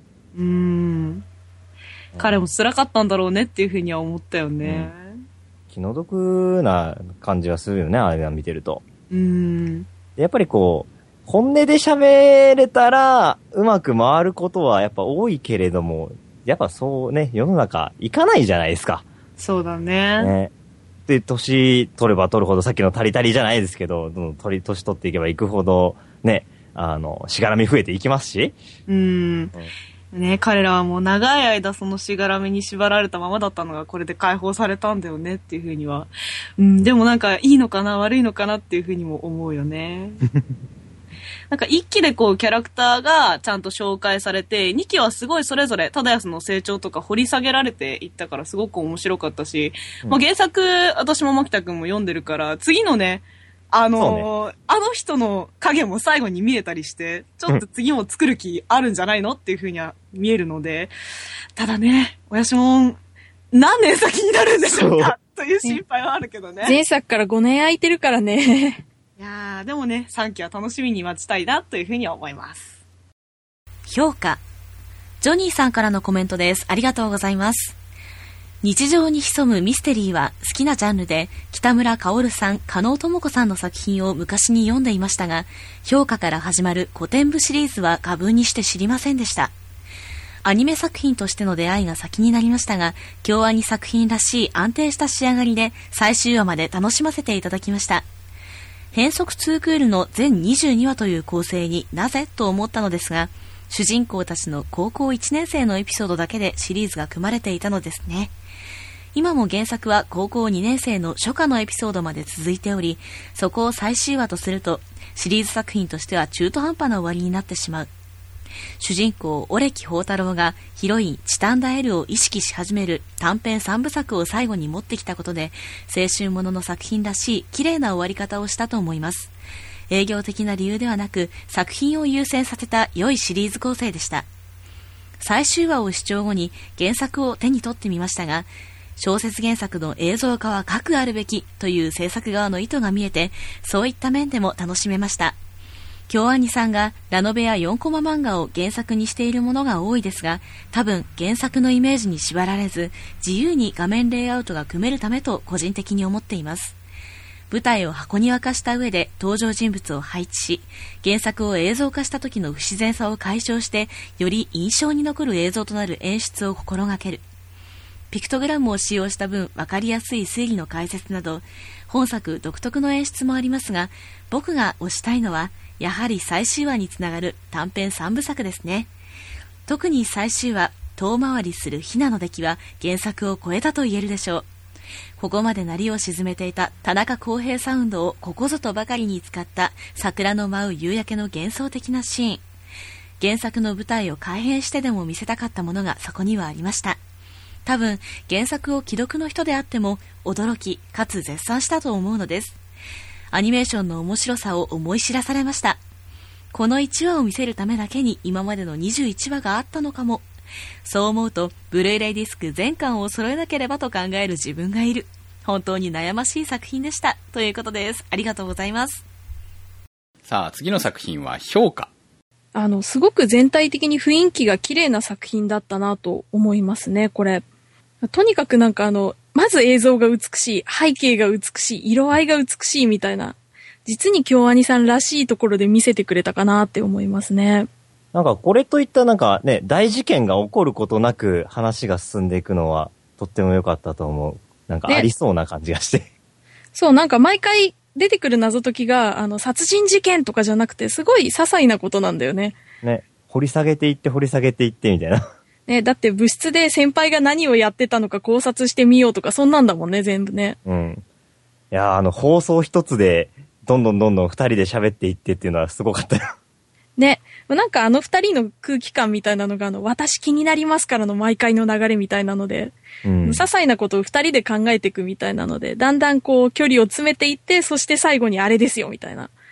彼も辛かったんだろうねっていうふうには思ったよね。 気の毒な感じはするよね、あれは見てると。やっぱりこう、本音で喋れたらうまく回ることはやっぱ多いけれども、やっぱそうね、世の中いかないじゃないですか。 そうだね。 で、年取れば取るほどさっきのタリタリじゃないですけど、年取っていけばいくほどね、しがらみ増えていきますし。 ね、彼らはもう長い間そのしがらみに縛られたままだったのがこれで解放されたんだよねっていうふうには。でもなんかいいのかな悪いのかなっていうふうにも思うよね。なんか一期でこうキャラクターがちゃんと紹介されて、二期はすごいそれぞれ忠康の成長とか掘り下げられていったからすごく面白かったし、まあ原作私も牧田くんも読んでるから次のね、あの人の影も最後に見えたりして、ちょっと次も作る気あるんじゃないのっていう風には見えるので、ただね、おやしもん何年先になるんでしょうかという心配はあるけどね。 前作から5年空いてるからね。 いやー、でもね、3期は楽しみに待ちたいなというふうには思います。 評価。ジョニーさんからのコメントです。ありがとうございます。日常に潜むミステリーは好きなジャンルで、北村薫さん、加納智子さんの作品を昔に読んでいましたが、評価から始まる古典部シリーズは過分にして知りませんでした。アニメ作品としての出会いが先になりましたが、京アニ作品らしい安定した仕上がりで最終話まで楽しませていただきました。変則2クールの全22話という構成になぜと思ったのですが、主人公たちの高校1年生のエピソードだけでシリーズが組まれていたのですね。今も原作は高校2年生の初夏のエピソードまで続いており、そこを最終話とするとシリーズ作品としては中途半端な終わりになってしまう。主人公オレキ宝太郎がヒロインチタンダエルを意識し始める短編3部作を最後に持ってきたことで、青春ものの作品らしい綺麗な終わり方をしたと思います。営業的な理由ではなく、作品を優先させた良いシリーズ構成でした。最終話を視聴後に原作を手に取ってみましたが、小説原作の映像化は核あるべきという制作側の意図が見えて、そういった面でも楽しめました。京アニさんがラノベや4コマ漫画を原作にしているものが多いですが、多分原作のイメージに縛られず、自由に画面レイアウトが組めるためと個人的に思っています。舞台を箱庭化した上で登場人物を配置し、原作を映像化した時の不自然さを解消して、より印象に残る映像となる演出を心がける。ピクトグラムを使用した分分かりやすい推理の解説など、本作独特の演出もありますが、僕が推したいのは、やはり最終話につながる短編3部作ですね。特に最終話、遠回りするヒナの出来は原作を超えたと言えるでしょう。ここまで鳴りを沈めていた田中康平サウンドをここぞとばかりに使った桜の舞う夕焼けの幻想的なシーン。原作の舞台を改変してでも見せたかったものがそこにはありました。多分原作を既読の人であっても驚きかつ絶賛したと思うのです。アニメーションの面白さを思い知らされました。この1話を見せるためだけに今までの21話があったのかも。そう思うとブルーレイディスク全巻を揃えなければと考える自分がいる。本当に悩ましい作品でしたということです。ありがとうございます。 さあ次の作品は評価。 すごく全体的に雰囲気が綺麗な作品だったなと思いますね、これ。とにかくなんかまず映像が美しい、背景が美しい、色合いが美しいみたいな、実に京アニさんらしいところで見せてくれたかなって思いますね。 なんかこれといったなんかね、大事件が起こることなく話が進んでいくのはとっても良かったと思う。なんかありそうな感じがして。 そう、なんか毎回出てくる謎解きが、殺人事件とかじゃなくて、すごい些細なことなんだよね。 ね、掘り下げていって掘り下げていってみたいな。 ね、だって部室で先輩が何をやってたのか考察してみようとか、そんなんだもんね、全部ね。 うん。いや放送一つで、どんどん二人で喋っていってっていうのはすごかったよ。 ね。なんか二人の空気感みたいなのが私気になりますからの毎回の流れみたいなので、些細なことを二人で考えていくみたいなので、だんだんこう距離を詰めていって、そして最後にあれですよみたいな。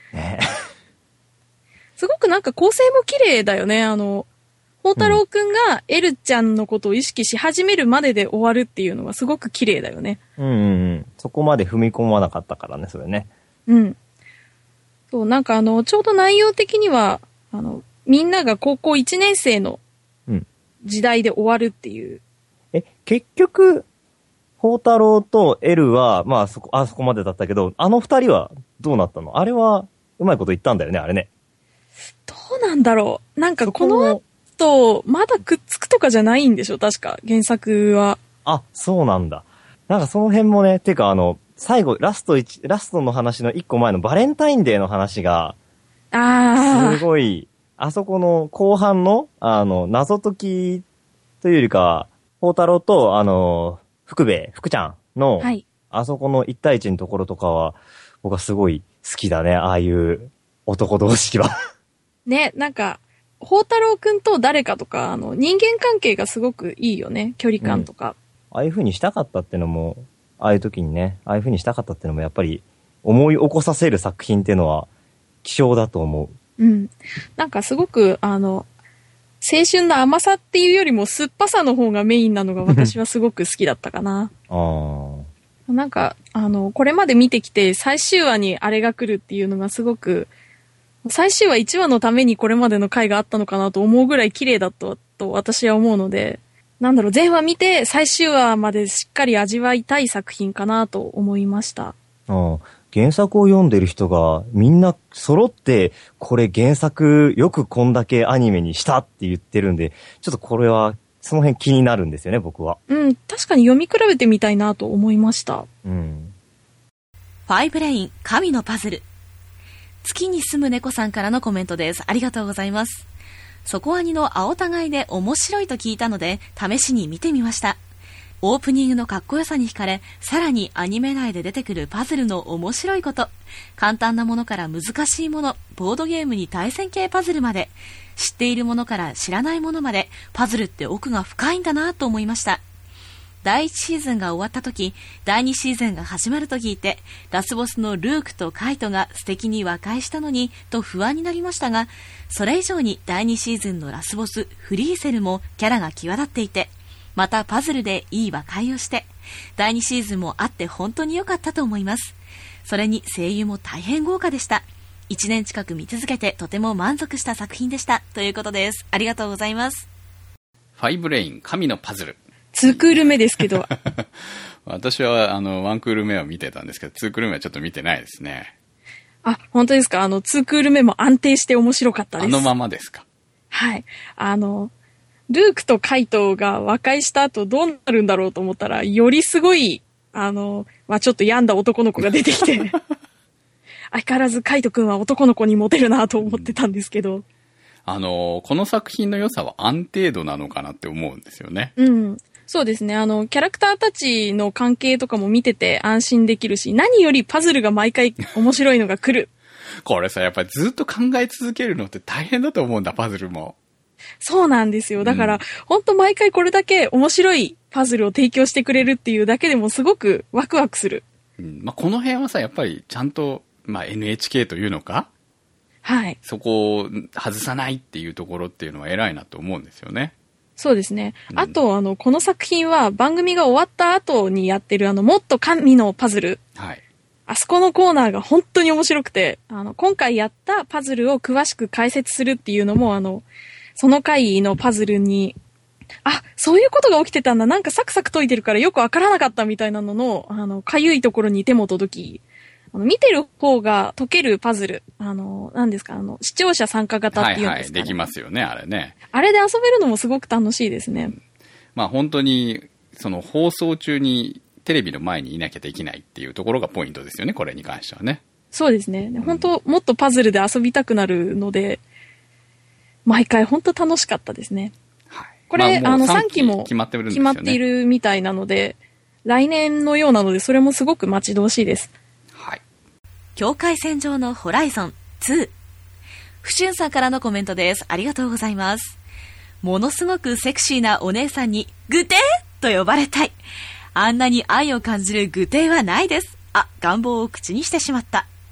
すごくなんか構成も綺麗だよね。宝太郎くんがエルちゃんのことを意識し始めるまでで終わるっていうのはすごく綺麗だよね。 そこまで踏み込まなかったからね、それね。 そう、なんかちょうど内容的には、みんなが高校1年生の時代で終わるっていう。 結局、宝太郎とエルは、まあそこまでだったけど、あの二人はどうなったの？あれは、うまいこと言ったんだよね、あれね。 どうなんだろう。なんかこの後、まだくっつくとかじゃないんでしょ、確か、原作は。 あ、そうなんだ。なんかその辺もね、てか最後、ラストの話の一個前のバレンタインデーの話が、すごい、あそこの後半の、謎解きというよりか、宝太郎と、福ちゃんの、はい、あそこの1対1のところとかは、僕はすごい好きだね、ああいう男同士は。ね、 なんか、宝太郎くんと誰かとか、人間関係がすごくいいよね、距離感とか。 ああいう風にしたかったってのも、ああいう時にね、ああいう風にしたかったってのも、やっぱり、思い起こさせる作品ってのは、希少だと思う。なんかすごく、青春の甘さっていうよりも酸っぱさの方がメインなのが私はすごく好きだったかな。なんか、これまで見てきて最終話にあれが来るっていうのがすごく、最終話1話のためにこれまでの回があったのかなと思うぐらい綺麗だったと私は思うので、前話見て最終話までしっかり味わいたい作品かなと思いました。 原作を読んでる人がみんな揃ってこれ原作よくこんだけアニメにしたって言ってるんで、ちょっとこれはその辺気になるんですよね、僕は。 確かに読み比べてみたいなと思いました。 ファイブレイン神のパズル。月に住む猫さんからのコメントです。ありがとうございます。そこアニの青互いで面白いと聞いたので試しに見てみました。オープニングのかっこよさに惹かれ、さらにアニメ内で出てくるパズルの面白いこと、簡単なものから難しいもの、ボードゲームに対戦系パズルまで、知っているものから知らないものまで、パズルって奥が深いんだなと思いました。第1シーズンが終わった時、第2シーズンが始まると聞いて、ラスボスのルークとカイトが素敵に和解したのにと不安になりましたが、それ以上に第2シーズンのラスボスフリーセルもキャラが際立っていて、またパズルでいい和解をして、第2シーズンもあって本当に良かったと思います。それに声優も大変豪華でした。1年近く見続けてとても満足した作品でした。ということです。ありがとうございます。 ファイブレイン神のパズル。 2クール目ですけど。 私は1クール目は見てたんですけど、2クール目はちょっと見てないですね。 本当ですか。2クール目も安定して面白かったです。 あのままですか。 はい。ルークとカイトが和解した後どうなるんだろうと思ったら、よりすごい、ちょっと病んだ男の子が出てきて、相変わらずカイトくんは男の子にモテるなと思ってたんですけど。 この作品の良さは安定度なのかなって思うんですよね。 そうですね。キャラクターたちの関係とかも見てて安心できるし、何よりパズルが毎回面白いのが来る。 これさ、やっぱりずっと考え続けるのって大変だと思うんだ、パズルも。 そうなんですよ。だから、ほんと毎回これだけ面白いパズルを提供してくれるっていうだけでもすごくワクワクする。 この辺はさ、やっぱりちゃんと、NHK というのか、 はい。 そこを外さないっていうところっていうのは偉いなと思うんですよね。 そうですね。あと、この作品は番組が終わった後にやってるもっと神のパズル。 はい。 あそこのコーナーが本当に面白くて、今回やったパズルを詳しく解説するっていうのも、その回のパズルに、そういうことが起きてたんだ。なんかサクサク解いてるからよくわからなかったみたいなのの、かゆいところに手も届き、見てる方が解けるパズル、何ですか、視聴者参加型っていうんですかね。 できますよね、あれね。 あれで遊べるのもすごく楽しいですね。 本当に、放送中にテレビの前にいなきゃできないっていうところがポイントですよね、これに関してはね。 そうですね。本当、もっとパズルで遊びたくなるので、毎回本当楽しかったですね。はい。これ、3期も決まっているみたいなので、来年のようなので、それもすごく待ち遠しいです。 はい。 境界線上のホライゾン2。ふしゅんさんからのコメントです。ありがとうございます。ものすごくセクシーなお姉さんに、グテーと呼ばれたい。あんなに愛を感じるグテーはないです。願望を口にしてしまった。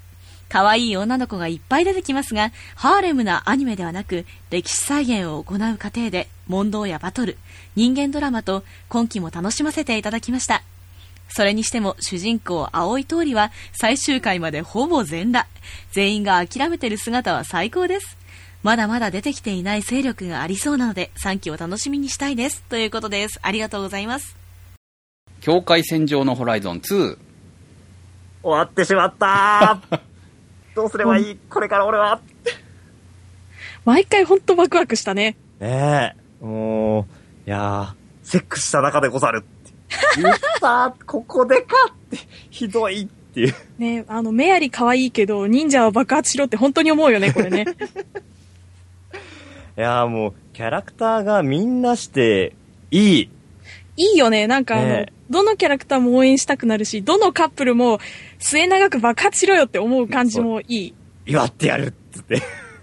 可愛い女の子がいっぱい出てきますが、ハーレムなアニメではなく、歴史再現を行う過程で、問答やバトル、人間ドラマと今期も楽しませていただきました。それにしても主人公青い通りは最終回までほぼ全裸。全員が諦めてる姿は最高です。まだまだ出てきていない勢力がありそうなので3期を楽しみにしたいです。ということです。ありがとうございます。 境界線上のホライゾン2。 終わってしまったーどうすればいい、これから俺は。 毎回ほんとワクワクしたね。 ねえ、もう、いやー、セックスした中でござるって。言ったー、ここでかって、ひどいっていう。 ね、メアリ可愛いけど、忍者は爆発しろって本当に思うよね、これね。 いやーもう、キャラクターがみんなして、いい。 いいよね、なんかどのキャラクターも応援したくなるし、どのカップルも末永く爆発しろよって思う感じもいい。 祝ってやるっつって。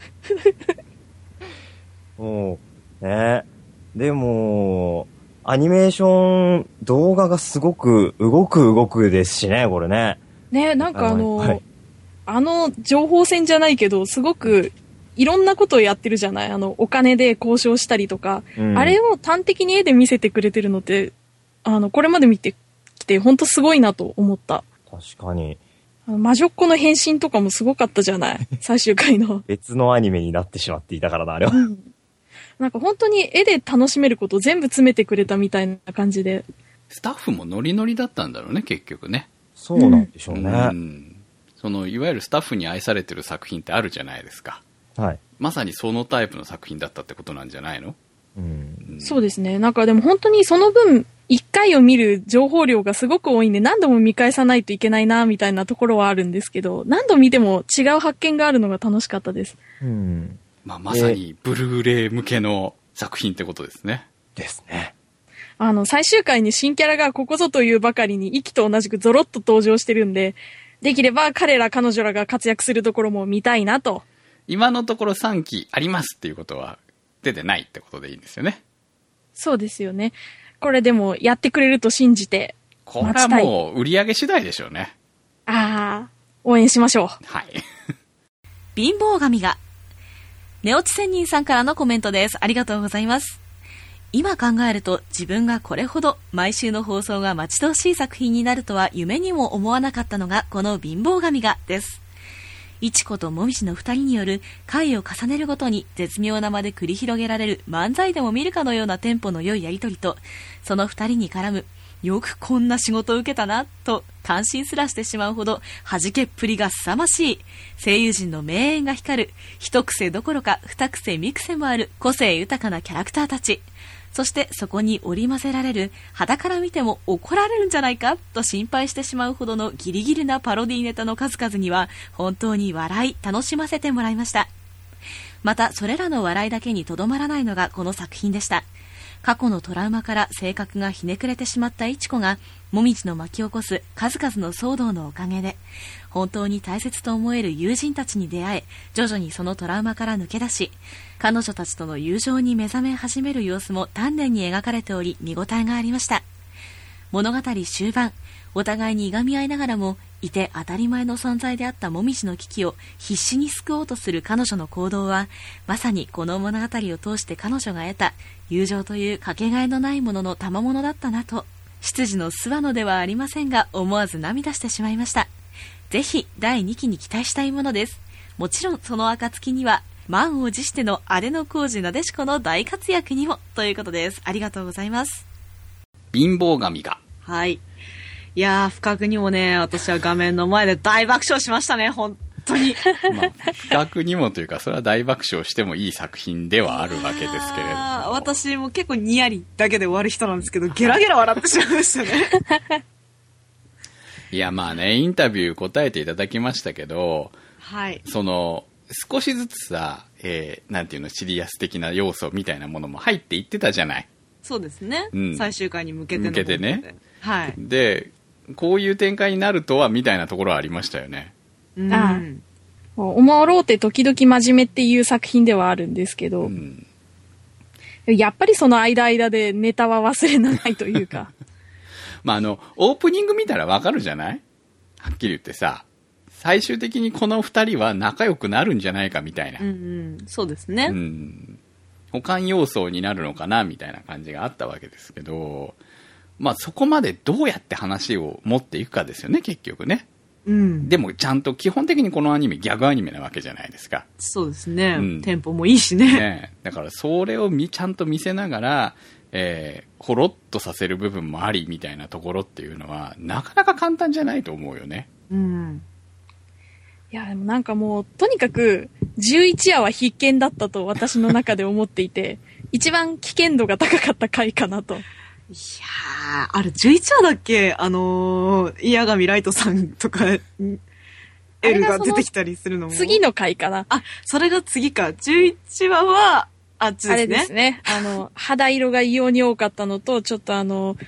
もう、ね。でも、アニメーション、動画がすごく動くですしね、これね。 ね、なんかはい、 情報戦じゃないけど、すごく、いろんなことをやってるじゃない。お金で交渉したりとか、あれを端的に絵で見せてくれてるのって、これまで見てきて、ほんとすごいなと思った。 確かに。 魔女っ子の変身とかもすごかったじゃない最終回の。 別のアニメになってしまっていたからな、あれは。 なんか本当に絵で楽しめることを全部詰めてくれたみたいな感じで。 スタッフもノリノリだったんだろうね、結局ね。 そうなんでしょうね。 いわゆるスタッフに愛されてる作品ってあるじゃないですか。 はい。 まさにそのタイプの作品だったってことなんじゃないの？ そうですね。なんかでも本当にその分、一回を見る情報量がすごく多いんで、何度も見返さないといけないな、みたいなところはあるんですけど、何度見ても違う発見があるのが楽しかったです。 まさにブルーレイ向けの作品ってことですね。 ですね。 最終回に新キャラがここぞというばかりに、息と同じくゾロッと登場してるんで、できれば彼女らが活躍するところも見たいなと。 今のところ3期ありますっていうことは出てないってことでいいんですよね。 そうですよね。これでもやってくれると信じてこれはもう売り上げ次第でしょうね。 応援しましょう。 はい。 貧乏神が寝落ち仙人さんからのコメントです。ありがとうございます。今考えると自分がこれほど毎週の放送が待ち遠しい作品になるとは夢にも思わなかったのがこの貧乏神がです。いちこともみじの二人による回を重ねるごとに絶妙な間で繰り広げられる漫才でも見るかのようなテンポの良いやりとりと、その二人に絡むよくこんな仕事を受けたなと感心すらしてしまうほど弾けっぷりが凄ましい声優陣の名演が光る一癖どころか二癖三癖もある個性豊かなキャラクターたち、そしてそこに織り交ぜられる肌から見ても怒られるんじゃないかと心配してしまうほどのギリギリなパロディネタの数々には本当に笑い楽しませてもらいました。またそれらの笑いだけにとどまらないのがこの作品でした。過去のトラウマから性格がひねくれてしまったイチコがもみじの巻き起こす数々の騒動のおかげで本当に大切と思える友人たちに出会え、徐々にそのトラウマから抜け出し、彼女たちとの友情に目覚め始める様子も丹念に描かれており見応えがありました。物語終盤、お互いにいがみ合いながらもいて当たり前の存在であったもみじの危機を必死に救おうとする彼女の行動は、まさにこの物語を通して彼女が得た友情というかけがえのないものの賜物だったなと、執事の諏訪野ではありませんが思わず涙してしまいました。ぜひ第2期に期待したいものです。もちろんその暁には満を持しての姉の浩二なでしこの大活躍にもということです。ありがとうございます。 貧乏神が、 はい。いやー、不覚にもね、私は画面の前で大爆笑しましたね、本当に。 不覚にもというか、それは大爆笑してもいい作品ではあるわけですけれども。 私も結構ニヤリだけで終わる人なんですけど、ゲラゲラ笑ってしまいましたね。 いや、まあね、インタビュー答えていただきましたけど、 はい。 少しずつさ、なんていうの、シリアス的な要素みたいなものも入っていってたじゃない。 そうですね。 うん、 最終回に向けての。 向けてね。 はい。 で、こういう展開になるとは、みたいなところはありましたよね。 おもろうて時々真面目っていう作品ではあるんですけど、やっぱりその間でネタは忘れないというか。 まあオープニング見たらわかるじゃない？はっきり言ってさ、 最終的にこの二人は仲良くなるんじゃないかみたいな。 うんうん、そうですね。 うん。補完要素になるのかなみたいな感じがあったわけですけど、まあそこまでどうやって話を持っていくかですよね、結局ね。 うん。 でもちゃんと基本的にこのアニメギャグアニメなわけじゃないですか。 そうですね。 うん、 テンポもいいしね。 ね、だからそれをちゃんと見せながら、ほろっとさせる部分もありみたいなところっていうのはなかなか簡単じゃないと思うよね。 うん。いやでもなんかもうとにかく11話は必見だったと私の中で思っていて一番危険度が高かった回かなと。 いやー、あれ11話だっけ？矢神ライトさんとか、エルが出てきたりするのも。 次の回かな。 あ、それが次か。11話は、あっちですね。 あれですね。肌色が異様に多かったのと、ちょっと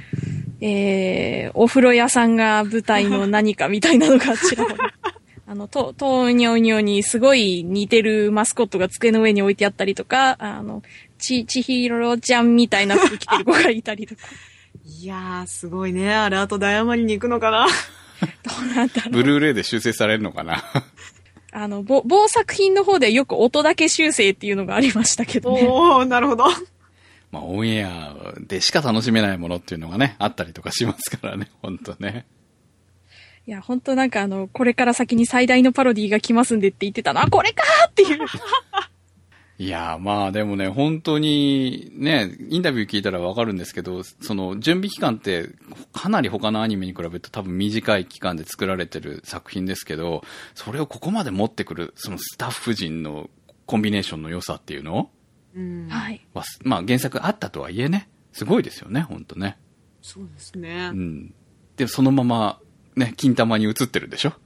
お風呂屋さんが舞台の何かみたいなのがちらほら。トーニョニョにすごい似てるマスコットが机の上に置いてあったりとか、ちひろちゃんみたいな服着てる子がいたりとか。 いやー、すごいね。あれ、後で謝りに行くのかな。 どうなんだろう。 ブルーレイで修正されるのかな。 某作品の方でよく音だけ修正っていうのがありましたけどね。 おー、なるほど。 まあ、オンエアでしか楽しめないものっていうのがね、あったりとかしますからね、ほんとね。 いや、ほんとなんかこれから先に最大のパロディが来ますんでって言ってたの。あ、これかーっていう。 いやー、まあでもね、本当にね、インタビュー聞いたらわかるんですけど、その準備期間ってかなり他のアニメに比べると多分短い期間で作られてる作品ですけど、それをここまで持ってくる、そのスタッフ陣のコンビネーションの良さっていうの、 はい。 まあ原作あったとはいえね、すごいですよね、本当ね。 そうですね。 うん。で、そのままね、金玉に映ってるでしょ。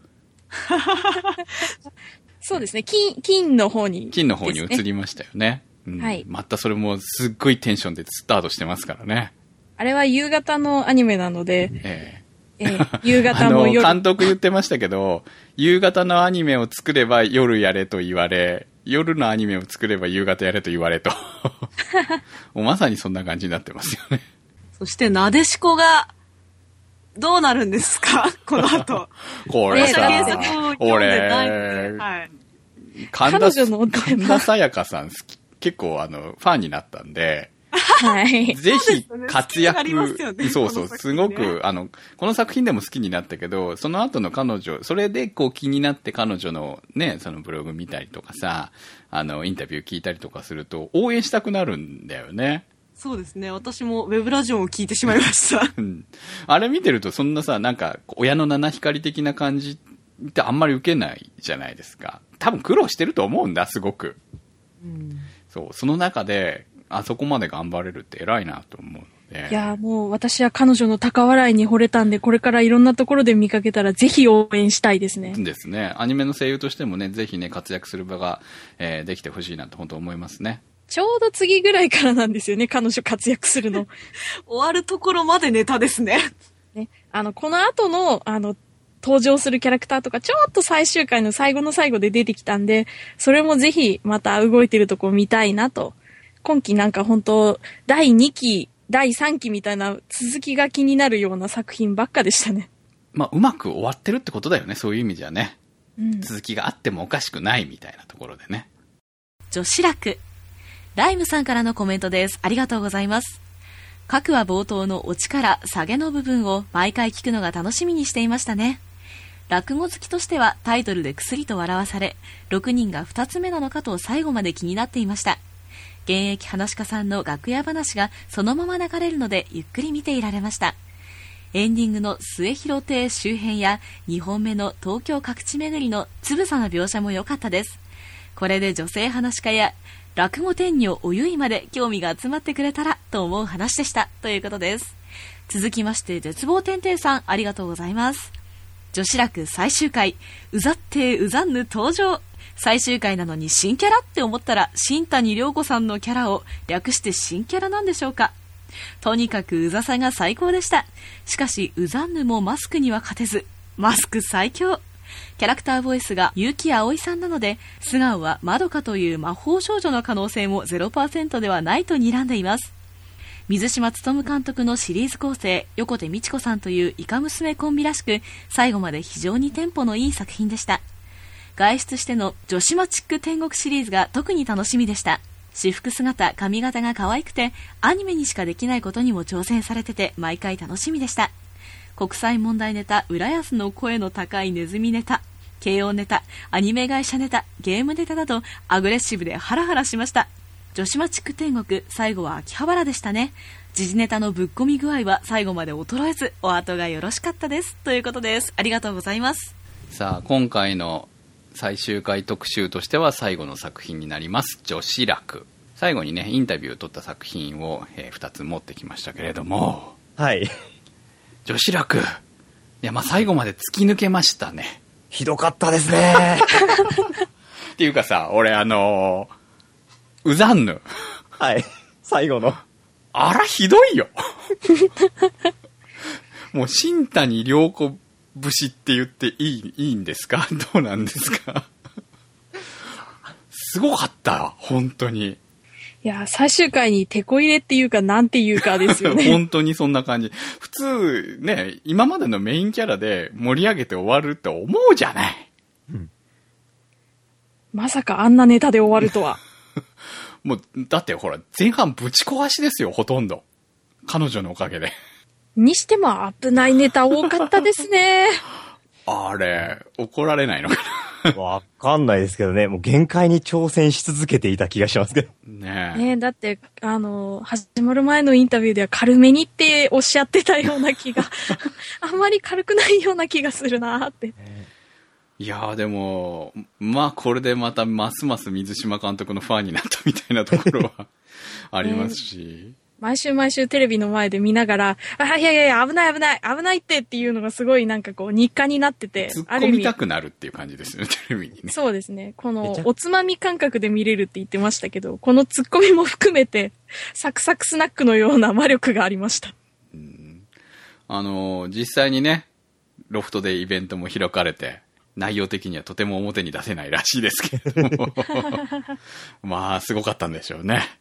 そうですね。金の方に、ね。 金の方に移りましたよね。うん、はい。またそれもすっごいテンションでスタートしてますからね。 あれは夕方のアニメなので、夕方も夜。 監督言ってましたけど、夕方のアニメを作れば夜やれと言われ、夜のアニメを作れば夕方やれと言われと。もうまさにそんな感じになってますよね。 そしてなでしこが、どうなるんですかこの後。 これさ、俺、 はい、 神田沙也加さん結構ファンになったんで、 はい。 ぜひ活躍、そうそう、すごく、この作品でも好きになったけど、その後の彼女、それでこう気になって彼女のね、そのブログ見たりとかさ、インタビュー聞いたりとかすると、応援したくなるんだよね。 そうですね。私もウェブラジオを聞いてしまいました。 あれ見てるとそんなさ、なんか親の七光的な感じってあんまり受けないじゃないですか。多分苦労してると思うんだ、すごく。そう、その中で、あそこまで頑張れるって偉いなと思うので。 いや、もう私は彼女の高笑いに惚れたんで、これからいろんなところで見かけたらぜひ応援したいですね。 ですね。アニメの声優としてもね、ぜひね、活躍する場が、できてほしいなと本当思いますね。 ちょうど次ぐらいからなんですよね、彼女活躍するの。 終わるところまでネタですね。 ね、この後の、登場するキャラクターとか、ちょっと最終回の最後の最後で出てきたんで、それもぜひまた動いてるとこ見たいなと。今期なんか本当第2期、第3期みたいな続きが気になるような作品ばっかでしたね。 まあ、うまく終わってるってことだよね、そういう意味じゃね。続きがあってもおかしくないみたいなところでね。 女子楽。ライムさんからのコメントです。ありがとうございます。各話冒頭のオチから下げの部分を毎回聞くのが楽しみにしていましたね。落語好きとしてはタイトルでくすりと笑わされ、6人が2つ目なのかと最後まで気になっていました。現役話し家さんの楽屋話がそのまま流れるのでゆっくり見ていられました。エンディングの末広亭周辺や2本目の東京各地巡りのつぶさな描写も良かったです。これで女性話し家や落語天女おゆいまで興味が集まってくれたらと思う話でしたということです。続きまして絶望天帝さん、ありがとうございます。女子楽最終回、うざってうざんぬ登場。最終回なのに新キャラって思ったら新谷涼子さんのキャラを略して新キャラなんでしょうか。とにかくうざさが最高でした。しかしうざんぬもマスクには勝てず、マスク最強。キャラクターボイスが結城葵さんなので、素顔はまどかという魔法少女の可能性も 0% ではないと睨んでいます。 水島勉監督のシリーズ構成、横手美智子さんというイカ娘コンビらしく、最後まで非常にテンポのいい作品でした。外出しての女子マチック天国シリーズが特に楽しみでした。私服姿、髪型が可愛くて、アニメにしかできないことにも挑戦されてて、毎回楽しみでした。国際問題ネタ、浦安の声の高いネズミネタ、慶応ネタ、アニメ会社ネタ、ゲームネタなど、アグレッシブでハラハラしました。女子マチック天国、最後は秋葉原でしたね。時事ネタのぶっ込み具合は最後まで衰えず、お後がよろしかったです。ということです。ありがとうございます。 さあ、今回の最終回特集としては最後の作品になります。女子楽。最後にね、インタビューを取った作品を、2つ持ってきましたけれども。 はい。 女子楽。いや、まあ最後まで突き抜けましたね。 ひどかったですね。 っていうかさ、俺ウザンヌ。 はい。最後の。 あら、ひどいよ。もう、新谷涼子節って言っていいんですか？どうなんですか？すごかったよ、本当に。 いや、最終回にテこ入れっていうかなんていうかですよね。 本当にそんな感じ。普通ね、今までのメインキャラで盛り上げて終わるって思うじゃない。うん、 まさかあんなネタで終わるとは。 もう、だってほら、前半ぶち壊しですよ、ほとんど。彼女のおかげで。 にしても危ないネタ多かったですね。 あれ、怒られないのかな。 わかんないですけどね、もう限界に挑戦し続けていた気がしますけど。 ねえ。だって、始まる前のインタビューでは軽めにっておっしゃってたような気が、あんまり軽くないような気がするなって。 いやーでも、まあこれでまたますます水島監督のファンになったみたいなところはありますし。 毎週テレビの前で見ながら、いや、危ないっていうのがすごいなんかこう日課になってて。 突っ込みたくなるっていう感じですよね、テレビにね。 そうですね。このおつまみ感覚で見れるって言ってましたけど、この突っ込みも含めて、サクサクスナックのような魔力がありました。 実際にね、ロフトでイベントも開かれて、内容的にはとても表に出せないらしいですけれども。まあ、すごかったんでしょうね。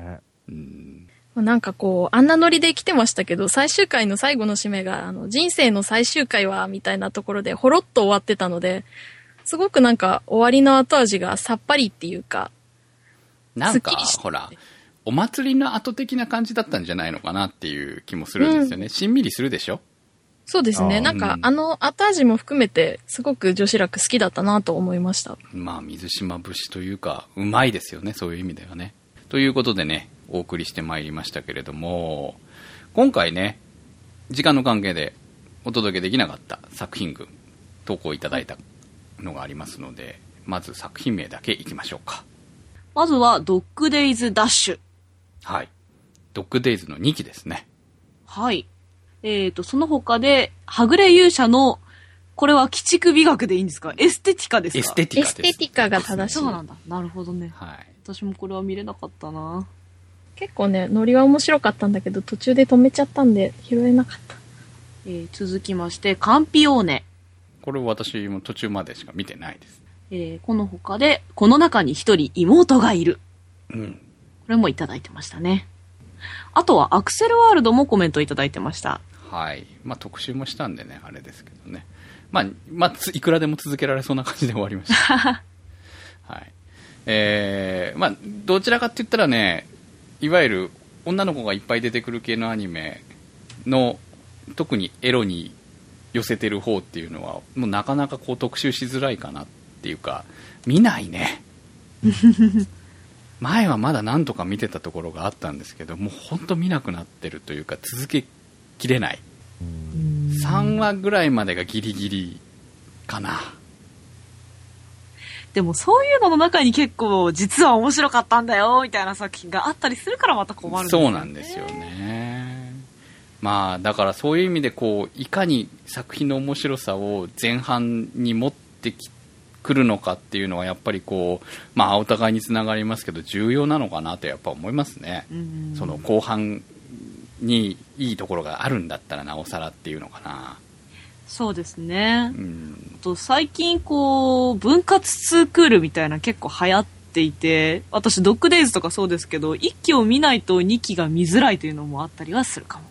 なんかこう、あんなノリで来てましたけど、最終回の最後の締めが、人生の最終回は、みたいなところで、ほろっと終わってたので、すごくなんか、終わりの後味がさっぱりっていうか、 なんか、ほら、お祭りの後的な感じだったんじゃないのかなっていう気もするんですよね。しんみりするでしょ？ そうですね。なんか、後味も含めて、すごく女子楽好きだったなと思いました。 まあ、水島節というか、うまいですよね、そういう意味ではね。ということでね、お送りしてまいりましたけれども、今回ね、時間の関係でお届けできなかった作品群、投稿いただいたのがありますので、まず作品名だけいきましょうか。 まずは、ドッグデイズダッシュ。 はい。ドッグデイズの2期ですね。 はい。その他で、はぐれ勇者の、これは鬼畜美学でいいんですか？エステティカですか？ エステティカです。 エステティカが正しい。 そうなんだ。なるほどね。 はい。 私もこれは見れなかったな。 結構ね、ノリは面白かったんだけど、途中で止めちゃったんで、拾えなかった。 続きまして、カンピオーネ。 これ私も途中までしか見てないです。 この他で、この中に一人妹がいる。 うん。 これもいただいてましたね。あとはアクセルワールドもコメントいただいてました。 はい。まあ特集もしたんでね、あれですけどね。まあ、いくらでも続けられそうな感じで終わりました。はい。まあ、どちらかって言ったらね、いわゆる女の子がいっぱい出てくる系のアニメの、特にエロに寄せてる方っていうのは、もうなかなかこう特集しづらいかなっていうか、見ないね。前はまだ何とか見てたところがあったんですけど、もうほんと見なくなってるというか、続けきれない。3話ぐらいまでがギリギリかな。 でもそういうのの中に結構実は面白かったんだよみたいな作品があったりするからまた困るんですよね。 そうなんですよね。まあだからそういう意味でこういかに作品の面白さを前半に持ってくるのかっていうのはやっぱりこうまあお互いにつながりますけど重要なのかなとやっぱ思いますね。その後半にいいところがあるんだったらなおさらっていうのかな。 そうですね。と最近こう分割ツークールみたいな結構流行っっていて、私ドッグデイズとかそうですけど、1期を見ないと2期が見づらいというのもあったりはするかも。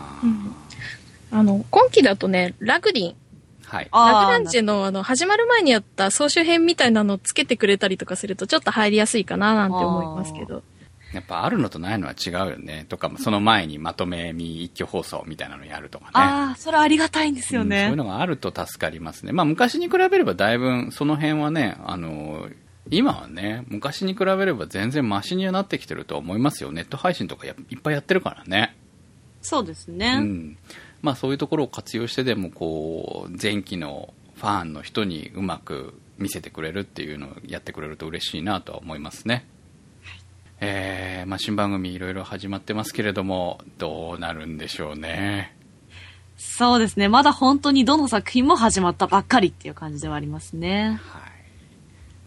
今期だとね、ラグリン。 はい。 ラグランジェの始まる前にやった総集編みたいなのをつけてくれたりとかするとちょっと入りやすいかななんて思いますけど。 やっぱあるのとないのは違うよね。とか、その前にまとめ見一挙放送みたいなのやるとかね。 ああ、それありがたいんですよね。 そういうのがあると助かりますね。昔に比べればだいぶその辺はね、今はね、昔に比べれば全然マシにはなってきてると思いますよ。ネット配信とかいっぱいやってるからね。 そうですね。 そういうところを活用してでも前期のファンの人にうまく見せてくれるっていうのをやってくれると嬉しいなとは思いますね。新番組いろいろ始まってますけれども、どうなるんでしょうね。 そうですね。まだ本当にどの作品も始まったばっかりっていう感じではありますね。 はい。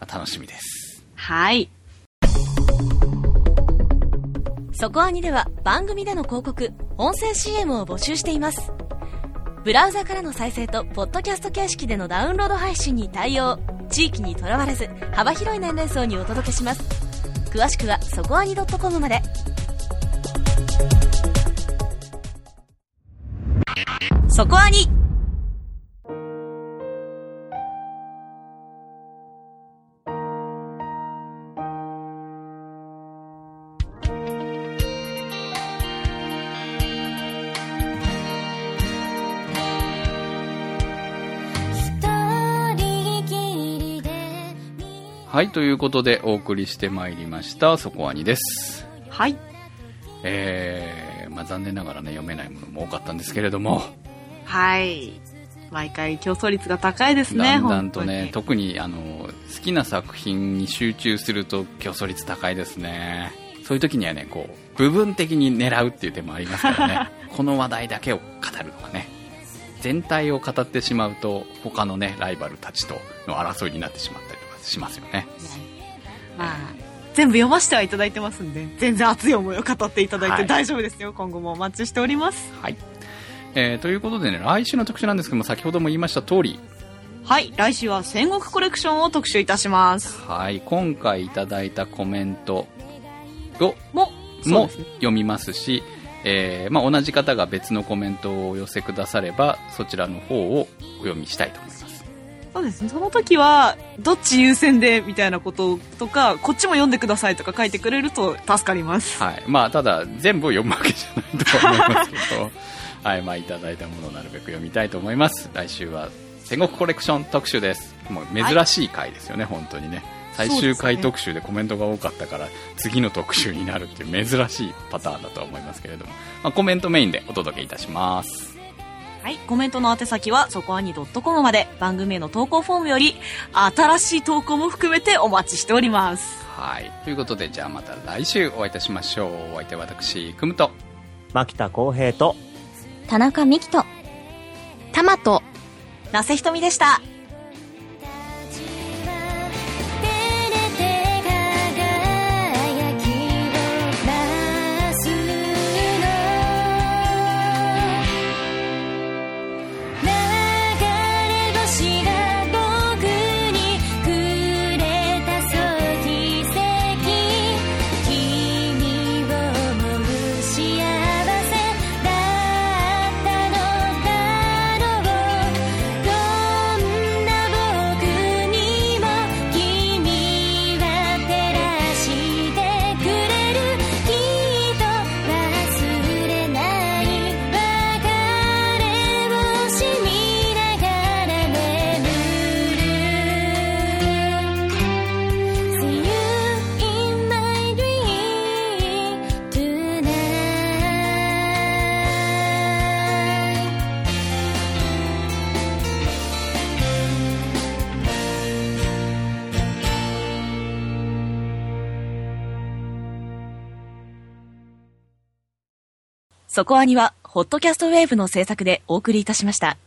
楽しみです。 はい。 そこアニでは番組での広告、音声 CM を募集しています。ブラウザからの再生とポッドキャスト形式でのダウンロード配信に対応。地域にとらわれず幅広い年齢層にお届けします。詳しくはそこアニ.com まで。そこアニ。 はい、ということでお送りしてまいりましたそこアニです。 はい。 残念ながらね読めないものも多かったんですけれども、 はい、毎回競争率が高いですね。 だんだんとね、特に好きな作品に集中すると競争率高いですね。そういう時にはね部分的に狙うっていう手もありますからねこの話題だけを語るとかね、全体を語ってしまうと他のねライバルたちとの争いになってしまったりとかしますよね。 全部読ませてはいただいてますんで、全然熱い思いを語っていただいて大丈夫ですよ。今後もお待ちしております。 はい。ということでね、来週の特集なんですけども、先ほども言いました通り、 はい、来週は戦国コレクションを特集いたします。 はい、今回いただいたコメントをも読みますし、同じ方が別のコメントをお寄せくださればそちらの方をお読みしたいと思います。 そうですね、その時はどっち優先でみたいなこととか、こっちも読んでくださいとか書いてくれると助かります。 はい、ただ全部を読むわけじゃないと思いますけどはい、いただいたものをなるべく読みたいと思います。来週は戦国コレクション特集です。もう珍しい回ですよね、はい、本当にね。最終回特集でコメントが多かったから次の特集になるっていう珍しいパターンだとは思いますけれども、コメントメインでお届けいたします。 はい、コメントの宛先はそこアニ.com まで。番組への投稿フォームより新しい投稿も含めてお待ちしております。 はい、ということでじゃあまた来週お会いいたしましょう。お相手は私くむと牧田浩平と田中美希とタマと那瀬ひとみでした。そこアニはホットキャストウェーブの制作でお送りいたしました。